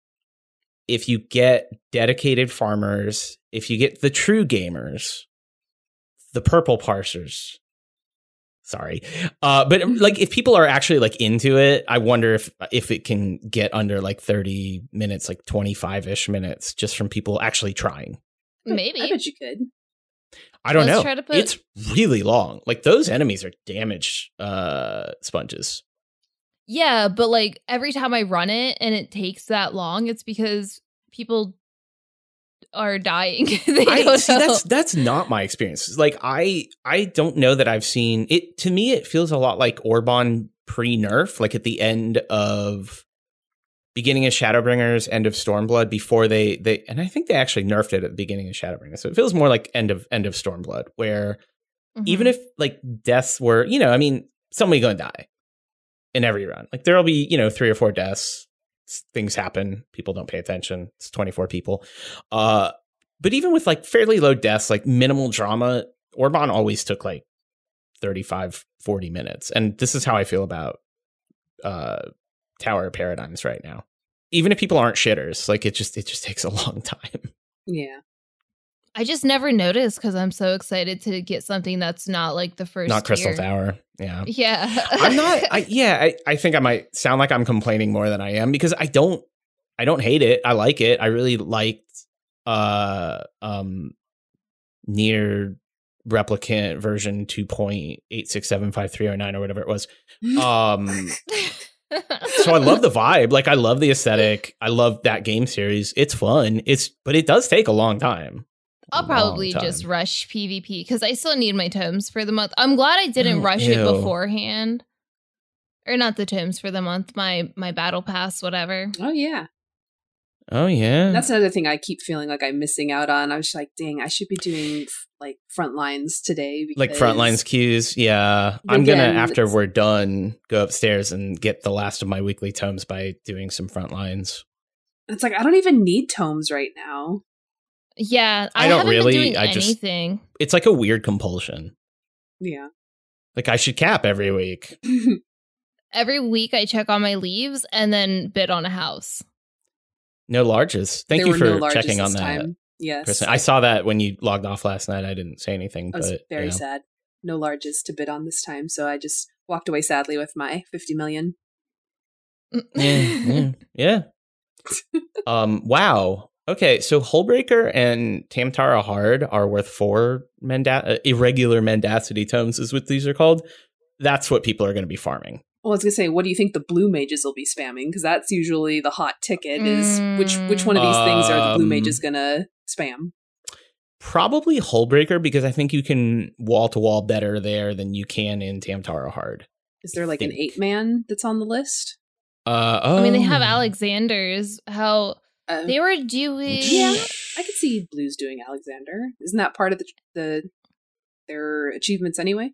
if you get dedicated farmers, if you get the true gamers, the purple parsers. Sorry. Uh, but like if people are actually like into it, I wonder if if it can get under like thirty minutes, like twenty-five-ish minutes just from people actually trying. Maybe. I bet you could. I don't Let's know. try to put- It's really long. Like those enemies are damage uh, sponges. Yeah, but like every time I run it and it takes that long, it's because people are dying. They I don't see know. that's that's not my experience. Like I I don't know that I've seen it. To me, it feels a lot like Orban pre-nerf, like at the end of beginning of Shadowbringers, end of Stormblood, before they they and I think they actually nerfed it at the beginning of Shadowbringers. So it feels more like end of end of Stormblood, where Mhm. even if like deaths were, you know, I mean, somebody gonna die in every run. Like there'll be, you know, three or four deaths. S- Things happen. People don't pay attention. It's twenty-four people. Uh, but even with like fairly low deaths, like minimal drama, Orban always took like thirty-five, forty minutes. And this is how I feel about uh, Tower of Paradigms right now. Even if people aren't shitters, like it just it just takes a long time. Yeah. I just never noticed because I'm so excited to get something that's not like the first Not Crystal tier. Tower. Yeah. Yeah. I'm not. I, yeah, I, I think I might sound like I'm complaining more than I am because I don't. I don't hate it. I like it. I really liked uh um Nier Replicant version two point eight six seven five three oh nine or whatever it was. Um so I love the vibe. Like I love the aesthetic. I love that game series. It's fun. It's but it does take a long time. I'll probably time. just rush PvP because I still need my tomes for the month. I'm glad I didn't Oh, rush ew. it beforehand. Or not the tomes for the month, my my battle pass, whatever. Oh, yeah. Oh yeah. That's another thing I keep feeling like I'm missing out on. I was like, dang, I should be doing like front lines today. Like front lines queues. Yeah. But I'm going to, again, after it's- we're done, go upstairs and get the last of my weekly tomes by doing some front lines. It's like, I don't even need tomes right now. Yeah, I, I don't haven't really, been doing I just- anything. It's like a weird compulsion. Yeah. Like I should cap every week. Every week I check on my leaves and then bid on a house. No larges. Thank There you were for no larges checking on this that. time. Yes. Kristen. I saw that when you logged off last night. I didn't say anything, I was but very yeah. sad. No larges to bid on this time, so I just walked away sadly with my fifty million. yeah, yeah, yeah. um. Wow. Okay. So Hullbreaker and Tamtara Hard are worth four menda- uh, irregular mendacity tomes, is what these are called. That's what people are going to be farming. Well, I was gonna say, what do you think the blue mages will be spamming? Because that's usually the hot ticket. Is which which one of these things are the blue Um, mages gonna spam? Probably Hullbreaker because I think you can wall to wall better there than you can in Tamtara Hard. Is there like an think. eight man that's on the list? Uh, oh. I mean, they have Alexander's. How Uh, they were doing. yeah, I could see blues doing Alexander. Isn't that part of the the their achievements anyway?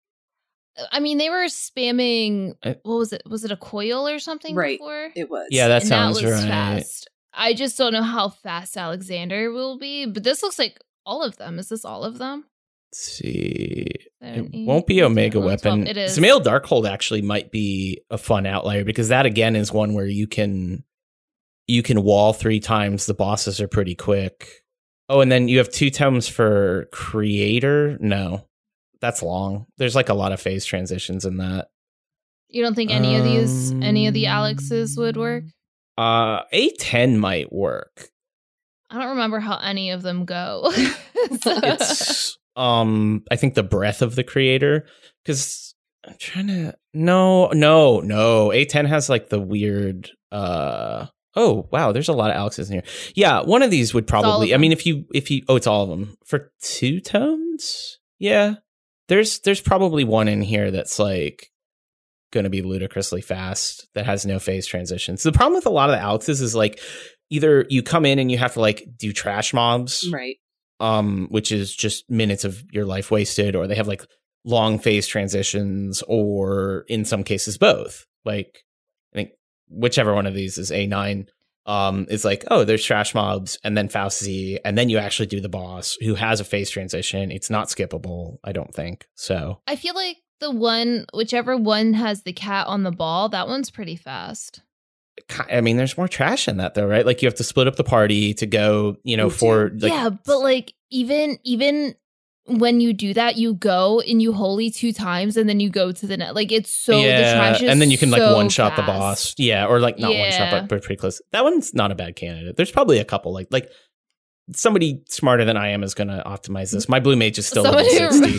I mean, they were spamming. I- What was it? Was it a coil or something Right. before? It was. Yeah, that And sounds was right. fast. I just don't know how fast Alexander will be. But this looks like all of them. Is this all of them? Let's see. Seven, It eight, won't be nine, Omega ten, eleven, Weapon. twelve. It is. Samael Darkhold actually might be a fun outlier because that again is one where you can you can wall three times. The bosses are pretty quick. Oh, and then you have two tomes for Creator. No, that's long. There's like a lot of phase transitions in that. You don't think any of these, any of the Um, Alexes would work? Uh, A ten might work. I don't remember how any of them go. So- It's um, I think the breath of the Creator because I'm trying to. No, no, no. A ten has like the weird. Uh. Oh wow, there's a lot of Alexes in here. Yeah, one of these would all probably. of I mean, them. if you if you oh, it's all of them for two tomes. Yeah, there's there's probably one in here that's like going to be ludicrously fast that has no phase transitions. The problem with a lot of the Alexes is like either you come in and you have to like do trash mobs, Right. um, which is just minutes of your life wasted, or they have like long phase transitions, or in some cases both. Like I think whichever one of these is A nine, um, is like, oh, there's trash mobs and then Faust Z, and then you actually do the boss who has a phase transition. It's not skippable, I don't think. So I feel like the one, whichever one has the cat on the ball, that one's pretty fast. I mean, there's more trash in that though, right? Like you have to split up the party to go, you know, You for like, yeah, but like even even when you do that, you go and you holy two times and then you go to the net. Like it's so the trash is and then you can like so one shot the fast. boss, yeah, or like not one shot, Yeah. but, but pretty close. That one's not a bad candidate. There's probably a couple like like somebody smarter than I am is going to optimize this. My blue mage is still level Someone who sixty,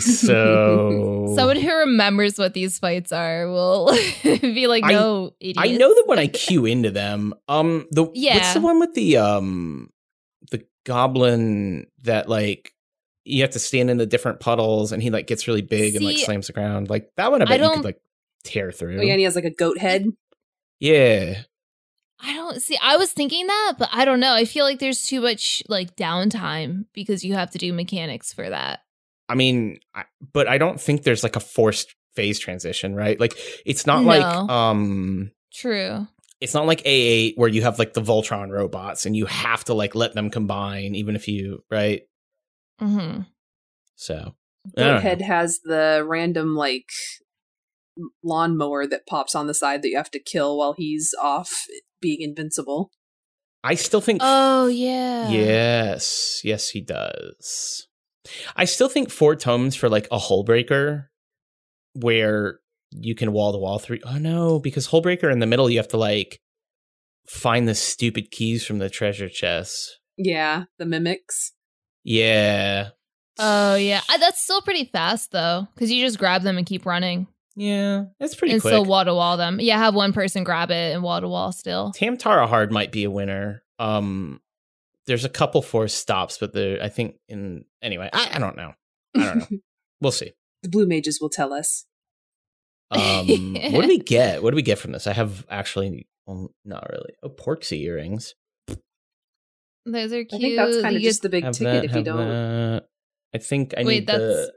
so Someone who remembers what these fights are will be like, I- no, idiot. I know that when I queue into them, um, the what's Yeah. the one with the um the goblin that like you have to stand in the different puddles and he like gets really big and like See, slams the ground. Like that one, I I bet you don't- could like tear through. Oh, yeah, and he has like a goat head. Yeah. I don't see. I was thinking that, but I don't know. I feel like there's too much like downtime because you have to do mechanics for that. I mean, I, but I don't think there's like a forced phase transition, right? Like it's not No. like um True. it's not like A eight where you have like the Voltron robots and you have to like let them combine even if you, right? Mm-hmm. So I don't know. Goathead has the random like lawnmower that pops on the side that you have to kill while he's off being invincible. I still think. Oh, yeah. Yes. Yes, he does. I still think four tomes for like a Hullbreaker where you can wall to wall through. Oh, no, because Hullbreaker in the middle, you have to like find the stupid keys from the treasure chest. Yeah, the mimics. Yeah. Oh, yeah. I, that's still pretty fast, though, because you just grab them and keep running. Yeah, that's pretty and quick. still wall to wall them. Yeah, have one person grab it and wall to wall still. Tamtara Hard might be a winner. Um, there's a couple forced stops, but the I think in anyway, I, I don't know. I don't know. We'll see. The blue mages will tell us. Um, what do we get? What do we get from this? I have actually, well, not really. Oh, Porksy earrings. Those are cute. I think that's kind of just the big Have ticket that, if you have don't. that. I think I Wait, need that's- the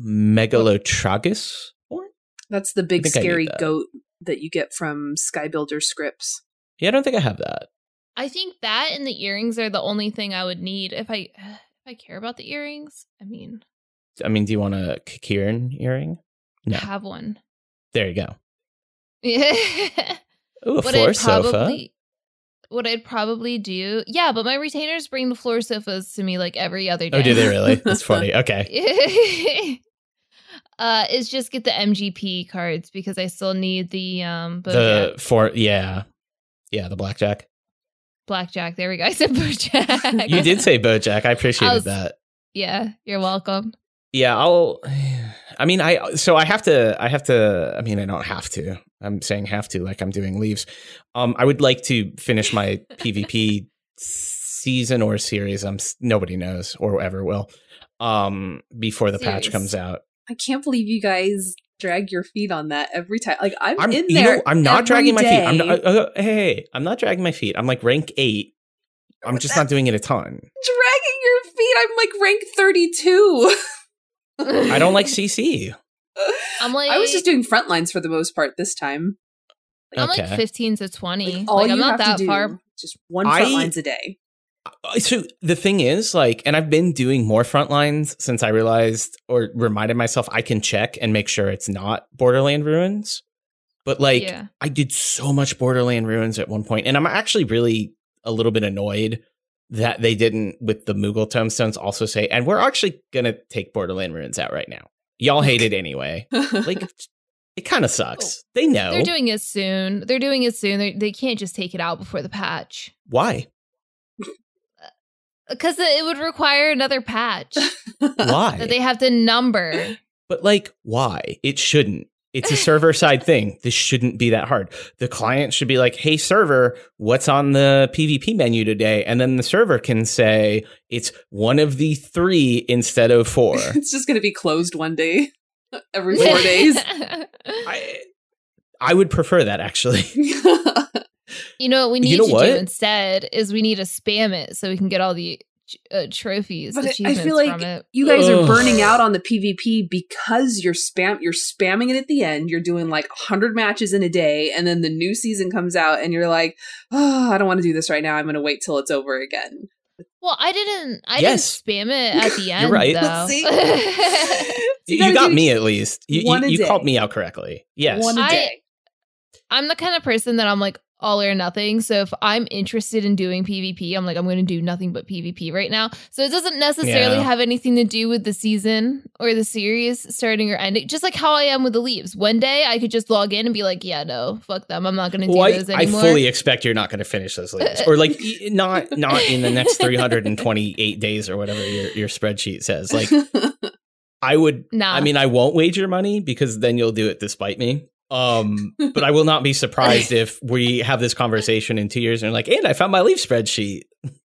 Megalotragus horn. That's the big I think I need scary that. goat that you get from Skybuilder scripts. Yeah, I don't think I have that. I think that and the earrings are the only thing I would need if I if I care about the earrings. I mean, I mean, do you want a Kikirin earring? No. have one. There you go. Yeah. Ooh, a what floor I'd sofa. probably, what I'd probably do, yeah, but my retainers bring the floor sofas to me like every other day. Oh, do they really? That's funny. Okay. uh, is just get the M G P cards because I still need the um The Bojack. for yeah, yeah, the blackjack. Blackjack. There we go. I said Bojack. You did say Bojack. I appreciated I was- that. Yeah, you're welcome. Yeah, I'll. I mean, I so I have to. I have to. I mean, I don't have to. I'm saying have to, like I'm doing leaves. Um, I would like to finish my PvP season or series. I'm s- nobody knows or ever will. Um, before the patch Series. comes out. I can't believe you guys drag your feet on that every time. Like I'm, I'm in you there. know, I'm not every dragging my feet. I'm day. not, uh, uh, hey, hey, I'm not dragging my feet. I'm like rank eight. I'm just not doing it a ton. dragging your feet. I'm like rank thirty-two. I don't like C C. I'm like I was just doing front lines for the most part this time. I'm like Okay. fifteen to twenty. Like, all like you I'm not have that to do, far. just one front I- lines a day. Uh, So the thing is, like, and I've been doing more front lines since I realized or reminded myself I can check and make sure it's not Borderland Ruins. But like, Yeah. I did so much Borderland Ruins at one point, and I'm actually really a little bit annoyed that they didn't, with the Moogle Tomestones, also say, and we're actually gonna take Borderland Ruins out right now. Y'all hate it anyway. Like, it kind of sucks. They know. They're doing it soon. They're doing it soon. They they can't just take it out before the patch Why? because it would require another patch Why? that they have to number. But like, why? It shouldn't. It's a server side thing. This shouldn't be that hard. The client should be like, hey, server, what's on the PvP menu today? And then the server can say it's one of the three instead of four. It's just going to be closed one day every four days. I, I would prefer that, actually. You know what we need You know to what? do instead is we need to spam it so we can get all the uh, trophies, But I- I achievements feel like from it. you guys are Ugh. burning out on the PvP because you're spam you're spamming it at the end. You're doing like one hundred matches in a day, and then the new season comes out, and you're like, oh, I don't want to do this right now. I'm going to wait till it's over again. Well, I didn't. I Yes. didn't spam it at the end. You're right. Though. See? You, gotta you got do me at least. You, one you, a you day. called me out correctly. Yes. One a I- day. I'm the kind of person that I'm like all or nothing. So if I'm interested in doing PvP, I'm like, I'm going to do nothing but PvP right now. So it doesn't necessarily Yeah. have anything to do with the season or the series starting or ending. Just like how I am with the leaves. One day I could just log in and be like, yeah, no, fuck them. I'm not going to do Well, I, those I anymore. fully expect you're not going to finish those leagues, or like y- not not in the next three hundred twenty-eight days or whatever your, your spreadsheet says. Like, I would. Nah. I mean, I won't wager money because then you'll do it despite me. Um, but I will not be surprised if we have this conversation in two years and you're like, and I found my leaf spreadsheet.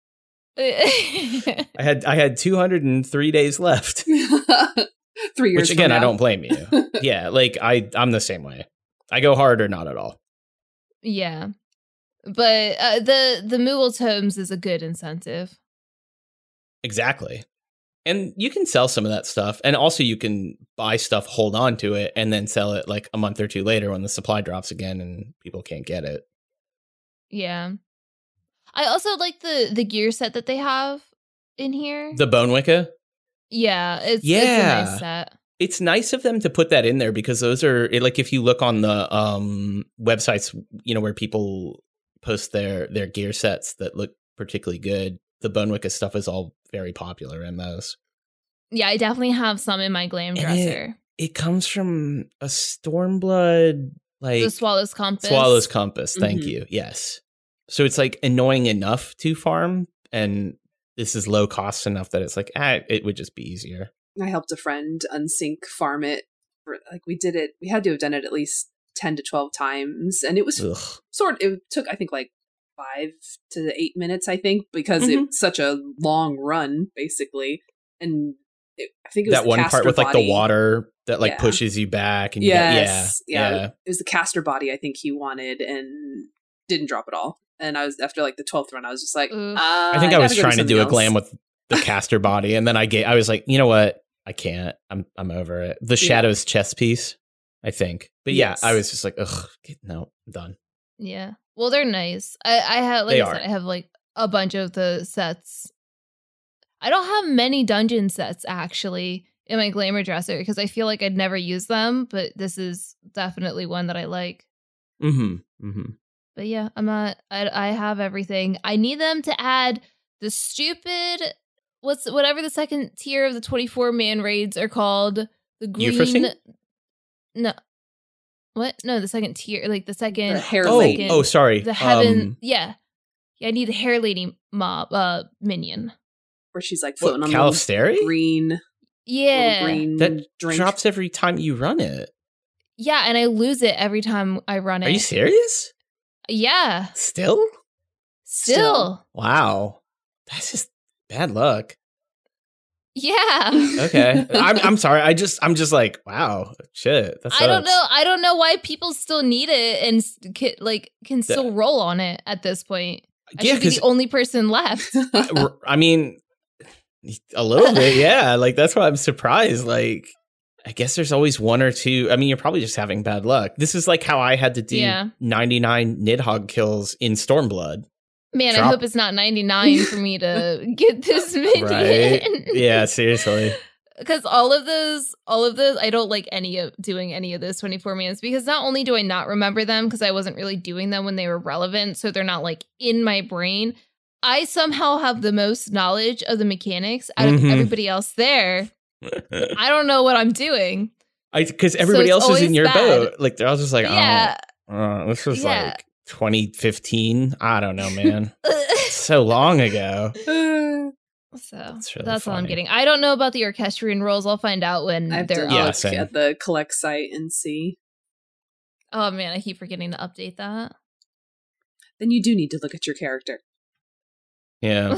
I had I had two hundred three days left, Three years which again from I now. don't blame you. Yeah, like I I'm the same way. I go hard or not at all. Yeah. But uh, the, the Moogle Tomes is a good incentive. Exactly. And you can sell some of that stuff. And also you can buy stuff, hold on to it, and then sell it like a month or two later when the supply drops again and people can't get it. Yeah. I also like the, the gear set that they have in here. The Bone Wicca? Yeah, it's, Yeah. it's a nice set. It's nice of them to put that in there because those are it, like if you look on the um websites, you know, where people post their their gear sets that look particularly good. The Bone Wicca stuff is all very popular in those. Yeah, I definitely have some in my glam And dresser. It, it comes from a Stormblood, like The Swallow's Compass. Swallow's Compass. Thank Mhm. you. Yes. So it's like annoying enough to farm, and this is low cost enough that it's like, ah, it would just be easier. I helped a friend unsync farm it. For, like we did it. We had to have done it at least ten to twelve times, and it was Ugh. sort. It took I think like five to eight minutes. I think because Mhm. it's such a long run, basically, and it, I think it was That the one part caster with like the body. water that like Yeah. pushes you back. And you get, Yes, yeah, yeah, yeah. It was the caster body I think he wanted, and didn't drop at all. And I was after like the twelfth run, I was just like, Oof. uh, I think I, was gotta go trying to something do a else. glam with the caster body, and then I gave, I was like, you know what? I can't. I'm I'm over it. The Shadows chess piece, I think. But yeah, Yes. I was just like, ugh, no, I'm done. Yeah. Well, they're nice. I, I have, like They I said, are. I have like a bunch of the sets. I don't have many dungeon sets actually in my glamour dresser because I feel like I'd never use them, but this is definitely one that I like. Mm-hmm. Mm-hmm. But yeah, I'm not, I, I have everything. I need them to add the stupid, what's whatever the second tier of the twenty-four man raids are called. The green. Euphrosy? No. What? No, the second tier, like the second. The hair Oh, lady. oh, sorry. The heaven. Um, yeah. Yeah, I need the hair lady mob, uh, minion. where she's like what, floating on the Calisteri? green, little Yeah. green That drink. drops every time you run it. Yeah, and I lose it every time I run it. Are you serious? Yeah. Still? Still. Wow. That's just bad luck. Yeah. Okay. I'm I'm sorry. I just I'm just like, wow, shit. That I don't sucks. know. I don't know why people still need it and s- ca- like can still roll on it at this point. I Yeah, should be 'cause- the only person left. I, I mean, a little bit, yeah. Like that's why I'm surprised. Like, I guess there's always one or two. I mean, you're probably just having bad luck. This is like how I had to do Yeah. ninety-nine Nidhogg kills in Stormblood. Man, I Drop- hope it's not ninety-nine for me to get this minion. Right? Yeah, seriously. Because all of those, all of those, I don't like any of doing any of those twenty-four mans because not only do I not remember them because I wasn't really doing them when they were relevant, so they're not like in my brain. I somehow have the most knowledge of the mechanics out of Mhm. everybody else there. I don't know what I'm doing. I because everybody it's else is in always your bad. boat. Like they're all just like, Yeah. oh, uh, this was Yeah. like twenty fifteen. I don't know, man. So long ago. So That's really that's all I'm funny. getting. I don't know about the orchestrion rolls. I'll find out when I have they're to Yeah, up. look same. at the collect site and see. Oh man, I keep forgetting to update that. Then you do need to look at your character. Yeah.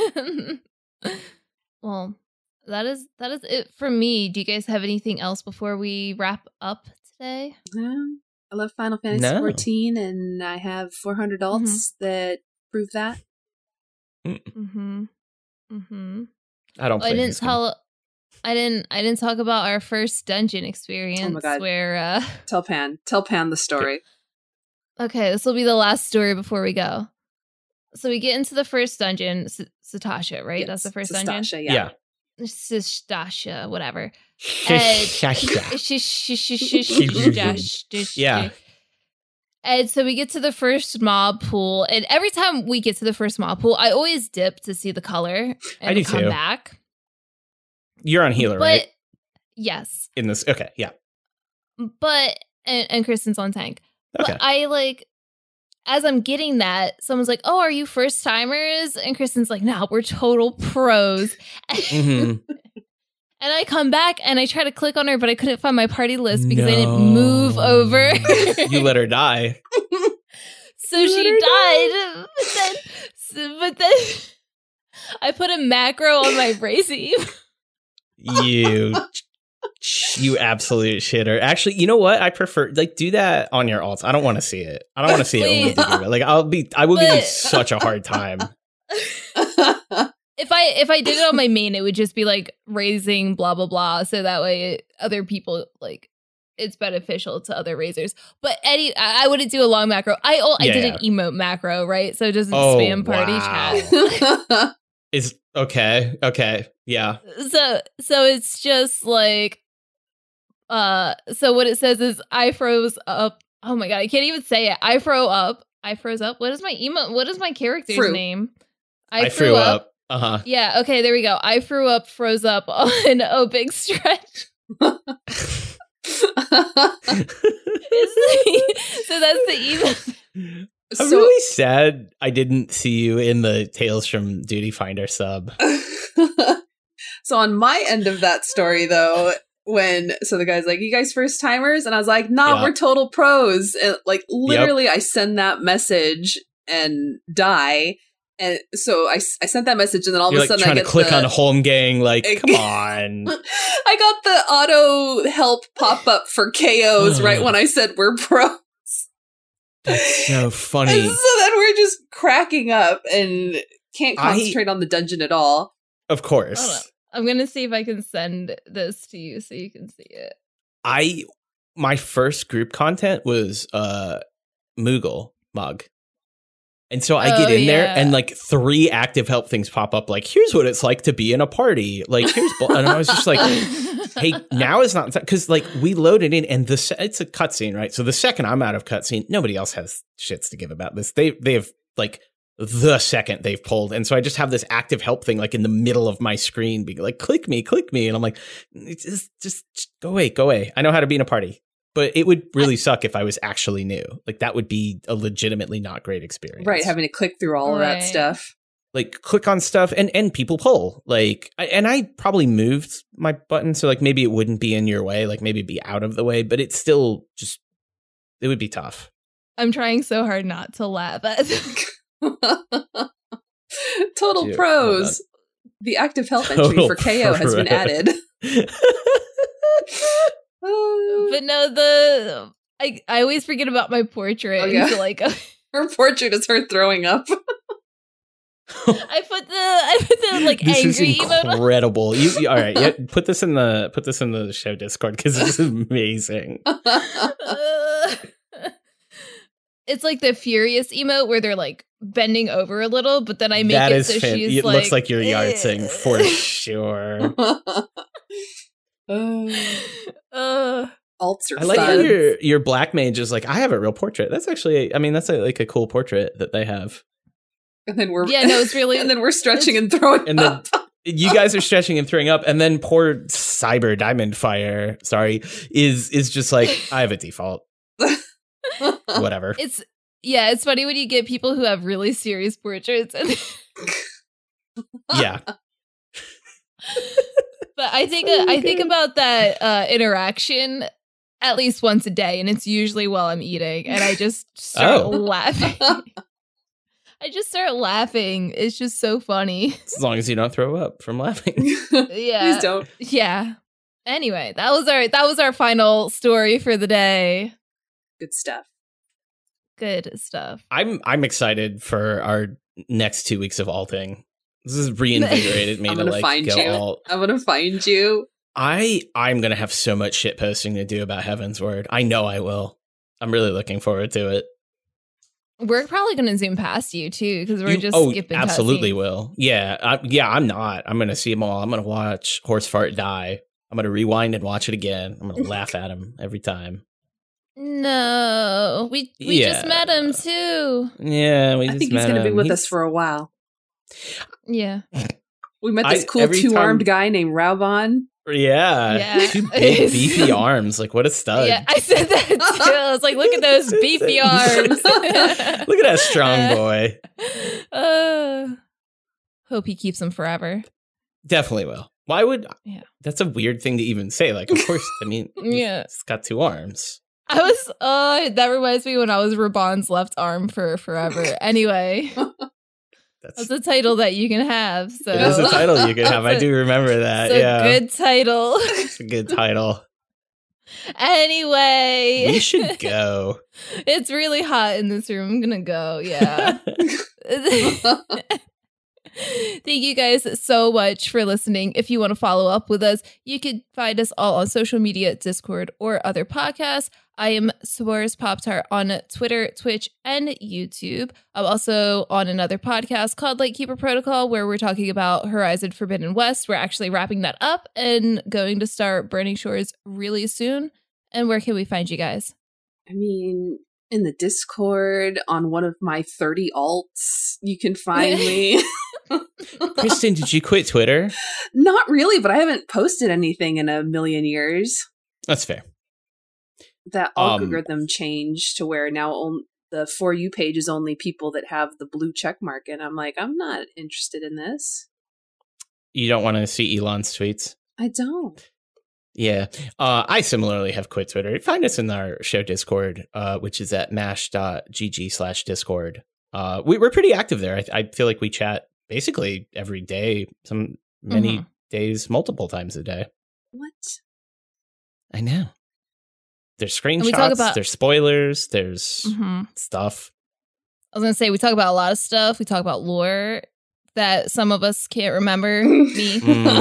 Well, that is that is it for me. Do you guys have anything else before we wrap up today? Um, I love Final Fantasy No. fourteen, and I have four hundred alts that prove that. Mm-hmm. Mm-hmm. I don't. I Play didn't this game. tell. I didn't. I didn't talk about our first dungeon experience. Oh God. Where? uh Tell Pan, tell Pan the story. Okay, this will be the last story before we go. So we get into the first dungeon, S- Satasha, right? Yes, That's the first Sastasha, dungeon. yeah. Yeah. Satasha, whatever. Yeah. And so we get to the first mob pool, and every time we get to the first mob pool, I always dip to see the color and I do come too. back. You're on healer, But right? yes, In this. Okay. Yeah. but and, and Kristen's on tank. Okay. But I like, as I'm getting that, someone's like, "Oh, are you first timers?" And Kristen's like, "No, we're total pros." Mhm. And I come back and I try to click on her, but I couldn't find my party list because I didn't move over. You let her die. So You she let her died. But then, so- but then I put a macro on my Brazy. You. You absolute shitter. Actually, you know what? I prefer like do that on your alts. I don't want to see it. I don't want to see it. Only Please. to do it. Like I'll be. I will give you But- such a hard time. If I if I did it on my main, it would just be like raising blah blah blah. So that way other people like it's beneficial to other raisers. But any I, I wouldn't do a long macro. I oh, I Yeah, did yeah. an emote macro, right? So it doesn't Oh, spam party wow. chat. Is okay. Okay. Yeah. so so it's just like uh so what it says is I froze up. Oh my god, I can't even say it. I froze up. I froze up. What is my emo what is my character's Fru. name? I, I threw, threw up. up. Uh huh. Yeah. Okay. There we go. I threw up, froze up on Oh Big Stretch. so that's the even. I'm So- really sad I didn't see you in the Tales from Duty Finder sub. So on my end of that story, though, when so the guy's like, "You guys first timers," and I was like, "Nah, Yeah. we're total pros." And like literally, I send that message and die. And so I, I sent that message, and then all You're of a like sudden trying I to get click the, on home gang. Like, come on. I got the auto help pop up for K Os right when I said we're pros. That's so funny. And so then we're just cracking up and can't I- concentrate on the dungeon at all. Of Hold on. course. I'm gonna see if I can send this to you so you can see it. I my first group content was uh Moogle Mug. And so I Oh, get in there yeah. and like three active help things pop up like, here's what it's like to be in a party. Like, here's bl-. And I was just like, hey, now is not because like we loaded in and the se- it's a cutscene, right? So the second I'm out of cutscene, nobody else has shits to give about this. They they have like the second they've pulled, and so I just have this active help thing like in the middle of my screen, being like, click me, click me, and I'm like, just just, just go away, go away. I know how to be in a party, but it would really suck if I was actually new. Like that would be a legitimately not great experience, Right, having to click through all of Right. that stuff. like click on stuff and and people pull like I, and I probably moved my button so like maybe it wouldn't be in your way, like maybe it'd be out of the way, but it's still just it would be tough. I'm trying so hard not to laugh at. Total Dude, pros. The active help entry Total for K O has been pros. added. But no, the I I always forget about my portrait Oh, yeah. until like Her portrait is her throwing up. I put the I put the like This is angry emote on. incredible. You, you all right? Yeah, put this in the put this in the show Discord because this is amazing. Uh, it's like the furious emote where they're like bending over a little, but then I make That it is so fan- she's it like looks like you're yard sing "Eh." for sure. Uh, Alts are I like how fun. your your black mage is like, I have a real portrait. That's actually, I mean, that's a, like a cool portrait that they have. And then we're yeah, no, it's really and then we're stretching and throwing And then up. you guys are stretching and throwing up, and then poor Cyber Diamond Fire, sorry, is is just like, I have a default. Whatever. it's yeah, it's funny when you get people who have really serious portraits and Yeah. but I think uh, I think about that uh, interaction at least once a day, and it's usually while I'm eating, and I just start Oh. laughing. I just start laughing. It's just so funny. As long as you don't throw up from laughing. Yeah, Please don't. yeah. Anyway, that was our that was our final story for the day. Good stuff. Good stuff. I'm I'm excited for our next two weeks of alting. This has reinvigorated me I'm to gonna like find go you. alt. I'm gonna find you. I I'm gonna have so much shit posting to do about Heaven's Word. I know I will. I'm really looking forward to it. We're probably going to zoom past you too because we're You- just oh, skipping. absolutely cutscenes. will. Yeah, I, yeah. I'm not. I'm gonna see them all. I'm gonna watch Horse Fart die. I'm gonna rewind and watch it again. I'm gonna laugh at him every time. No, we we just Yeah. met him too. Yeah, we I just think he's met gonna be him. with He's- us for a while. Yeah, We met this I- cool every two armed time- guy named Raubon. Yeah, Yeah. two big beefy arms. Like what a stud. yeah. I said that too. I was like, look at those beefy arms. Look at that strong boy. Uh, hope he keeps them forever. Definitely will. Why would? Yeah. That's a weird thing to even say. Like, of course. I mean, Yeah. it's got two arms. I was. Uh, that reminds me when I was Raban's left arm for forever. Anyway, That's, that's a title that you can have. So it is a title you can have. I It's a- do remember that. It's a Yeah, good title. it's a good title. Anyway, We should go. It's really hot in this room. I'm gonna go. Yeah. Thank you guys so much for listening. If you want to follow up with us, you could find us all on social media, Discord, or other podcasts. I am S'mores Pop-Tart on Twitter, Twitch, and YouTube. I'm also on another podcast called Lightkeeper Protocol, where we're talking about Horizon Forbidden West. We're actually wrapping that up and going to start Burning Shores really soon. And where can we find you guys? I mean, in the Discord on one of my thirty alts, you can find me. Kristen, did you quit Twitter? Not really, but I haven't posted anything in a million years. That's fair. That Um, algorithm changed to where now on, the For You page is only people that have the blue check mark. And I'm like, I'm not interested in this. You don't want to see Elon's tweets? I don't. Yeah. Uh, I similarly have quit Twitter. Find us in our show Discord, uh, which is at mash.gg slash Discord. Uh, we, we're pretty active there. I, I feel like we chat basically every day, some many Mhm. days, multiple times a day. What? I know. There's we talk screenshots, about- there's spoilers, there's Mhm. stuff. I was gonna say we talk about a lot of stuff. We talk about lore that some of us can't remember. Me.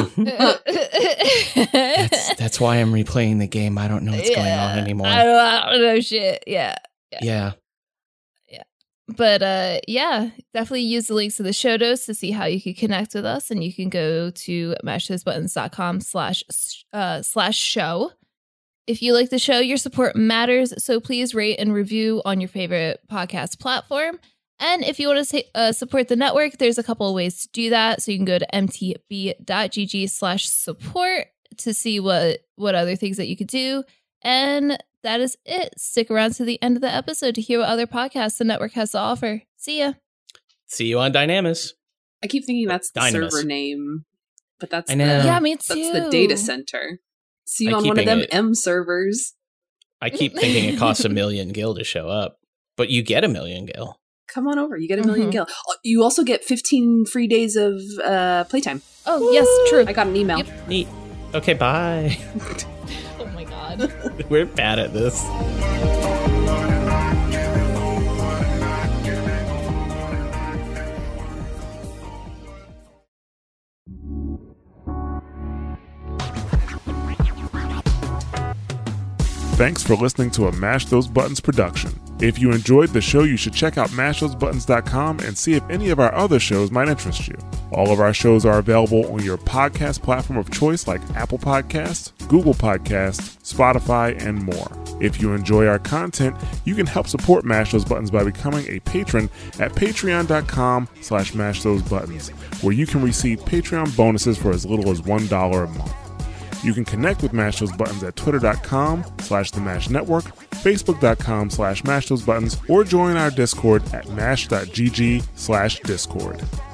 Mhm. That's, that's why I'm replaying the game. I don't know what's going on anymore. I don't, I don't know shit. Yeah. yeah. But uh, yeah, definitely use the links to the show notes to see how you can connect with us. And you can go to mashthosebuttons.com slash uh, slash show. If you like the show, your support matters. So please rate and review on your favorite podcast platform. And if you want to uh, support the network, there's a couple of ways to do that. So you can go to mtb.gg slash support to see what, what other things that you could do. And that is it. Stick around to the end of the episode to hear what other podcasts the network has to offer. See ya. See you on Dynamis. I keep thinking that's the Dynamis. server name, but that's I know. the, Yeah, me that's the too. data center. See you I on keep one of them thinking it- M servers. I keep thinking it costs a million gil to show up, but you get a million gil. Come on over. You get a million Mhm. gil. Oh, you also get fifteen free days of uh, playtime. Oh, yes, true. I got an email. Yep. Neat. Okay, bye. Oh my God. We're bad at this. Thanks for listening to a Mash Those Buttons production. If you enjoyed the show, you should check out mash those buttons dot com and see if any of our other shows might interest you. All of our shows are available on your podcast platform of choice like Apple Podcasts, Google Podcasts, Spotify, and more. If you enjoy our content, you can help support Mash Those Buttons by becoming a patron at patreon.com slash mash those buttons, where you can receive Patreon bonuses for as little as one dollar a month. You can connect with Mash Those Buttons at twitter.com slash the Mash Network, facebook.com slash mash those buttons, or join our Discord at mash.gg slash Discord.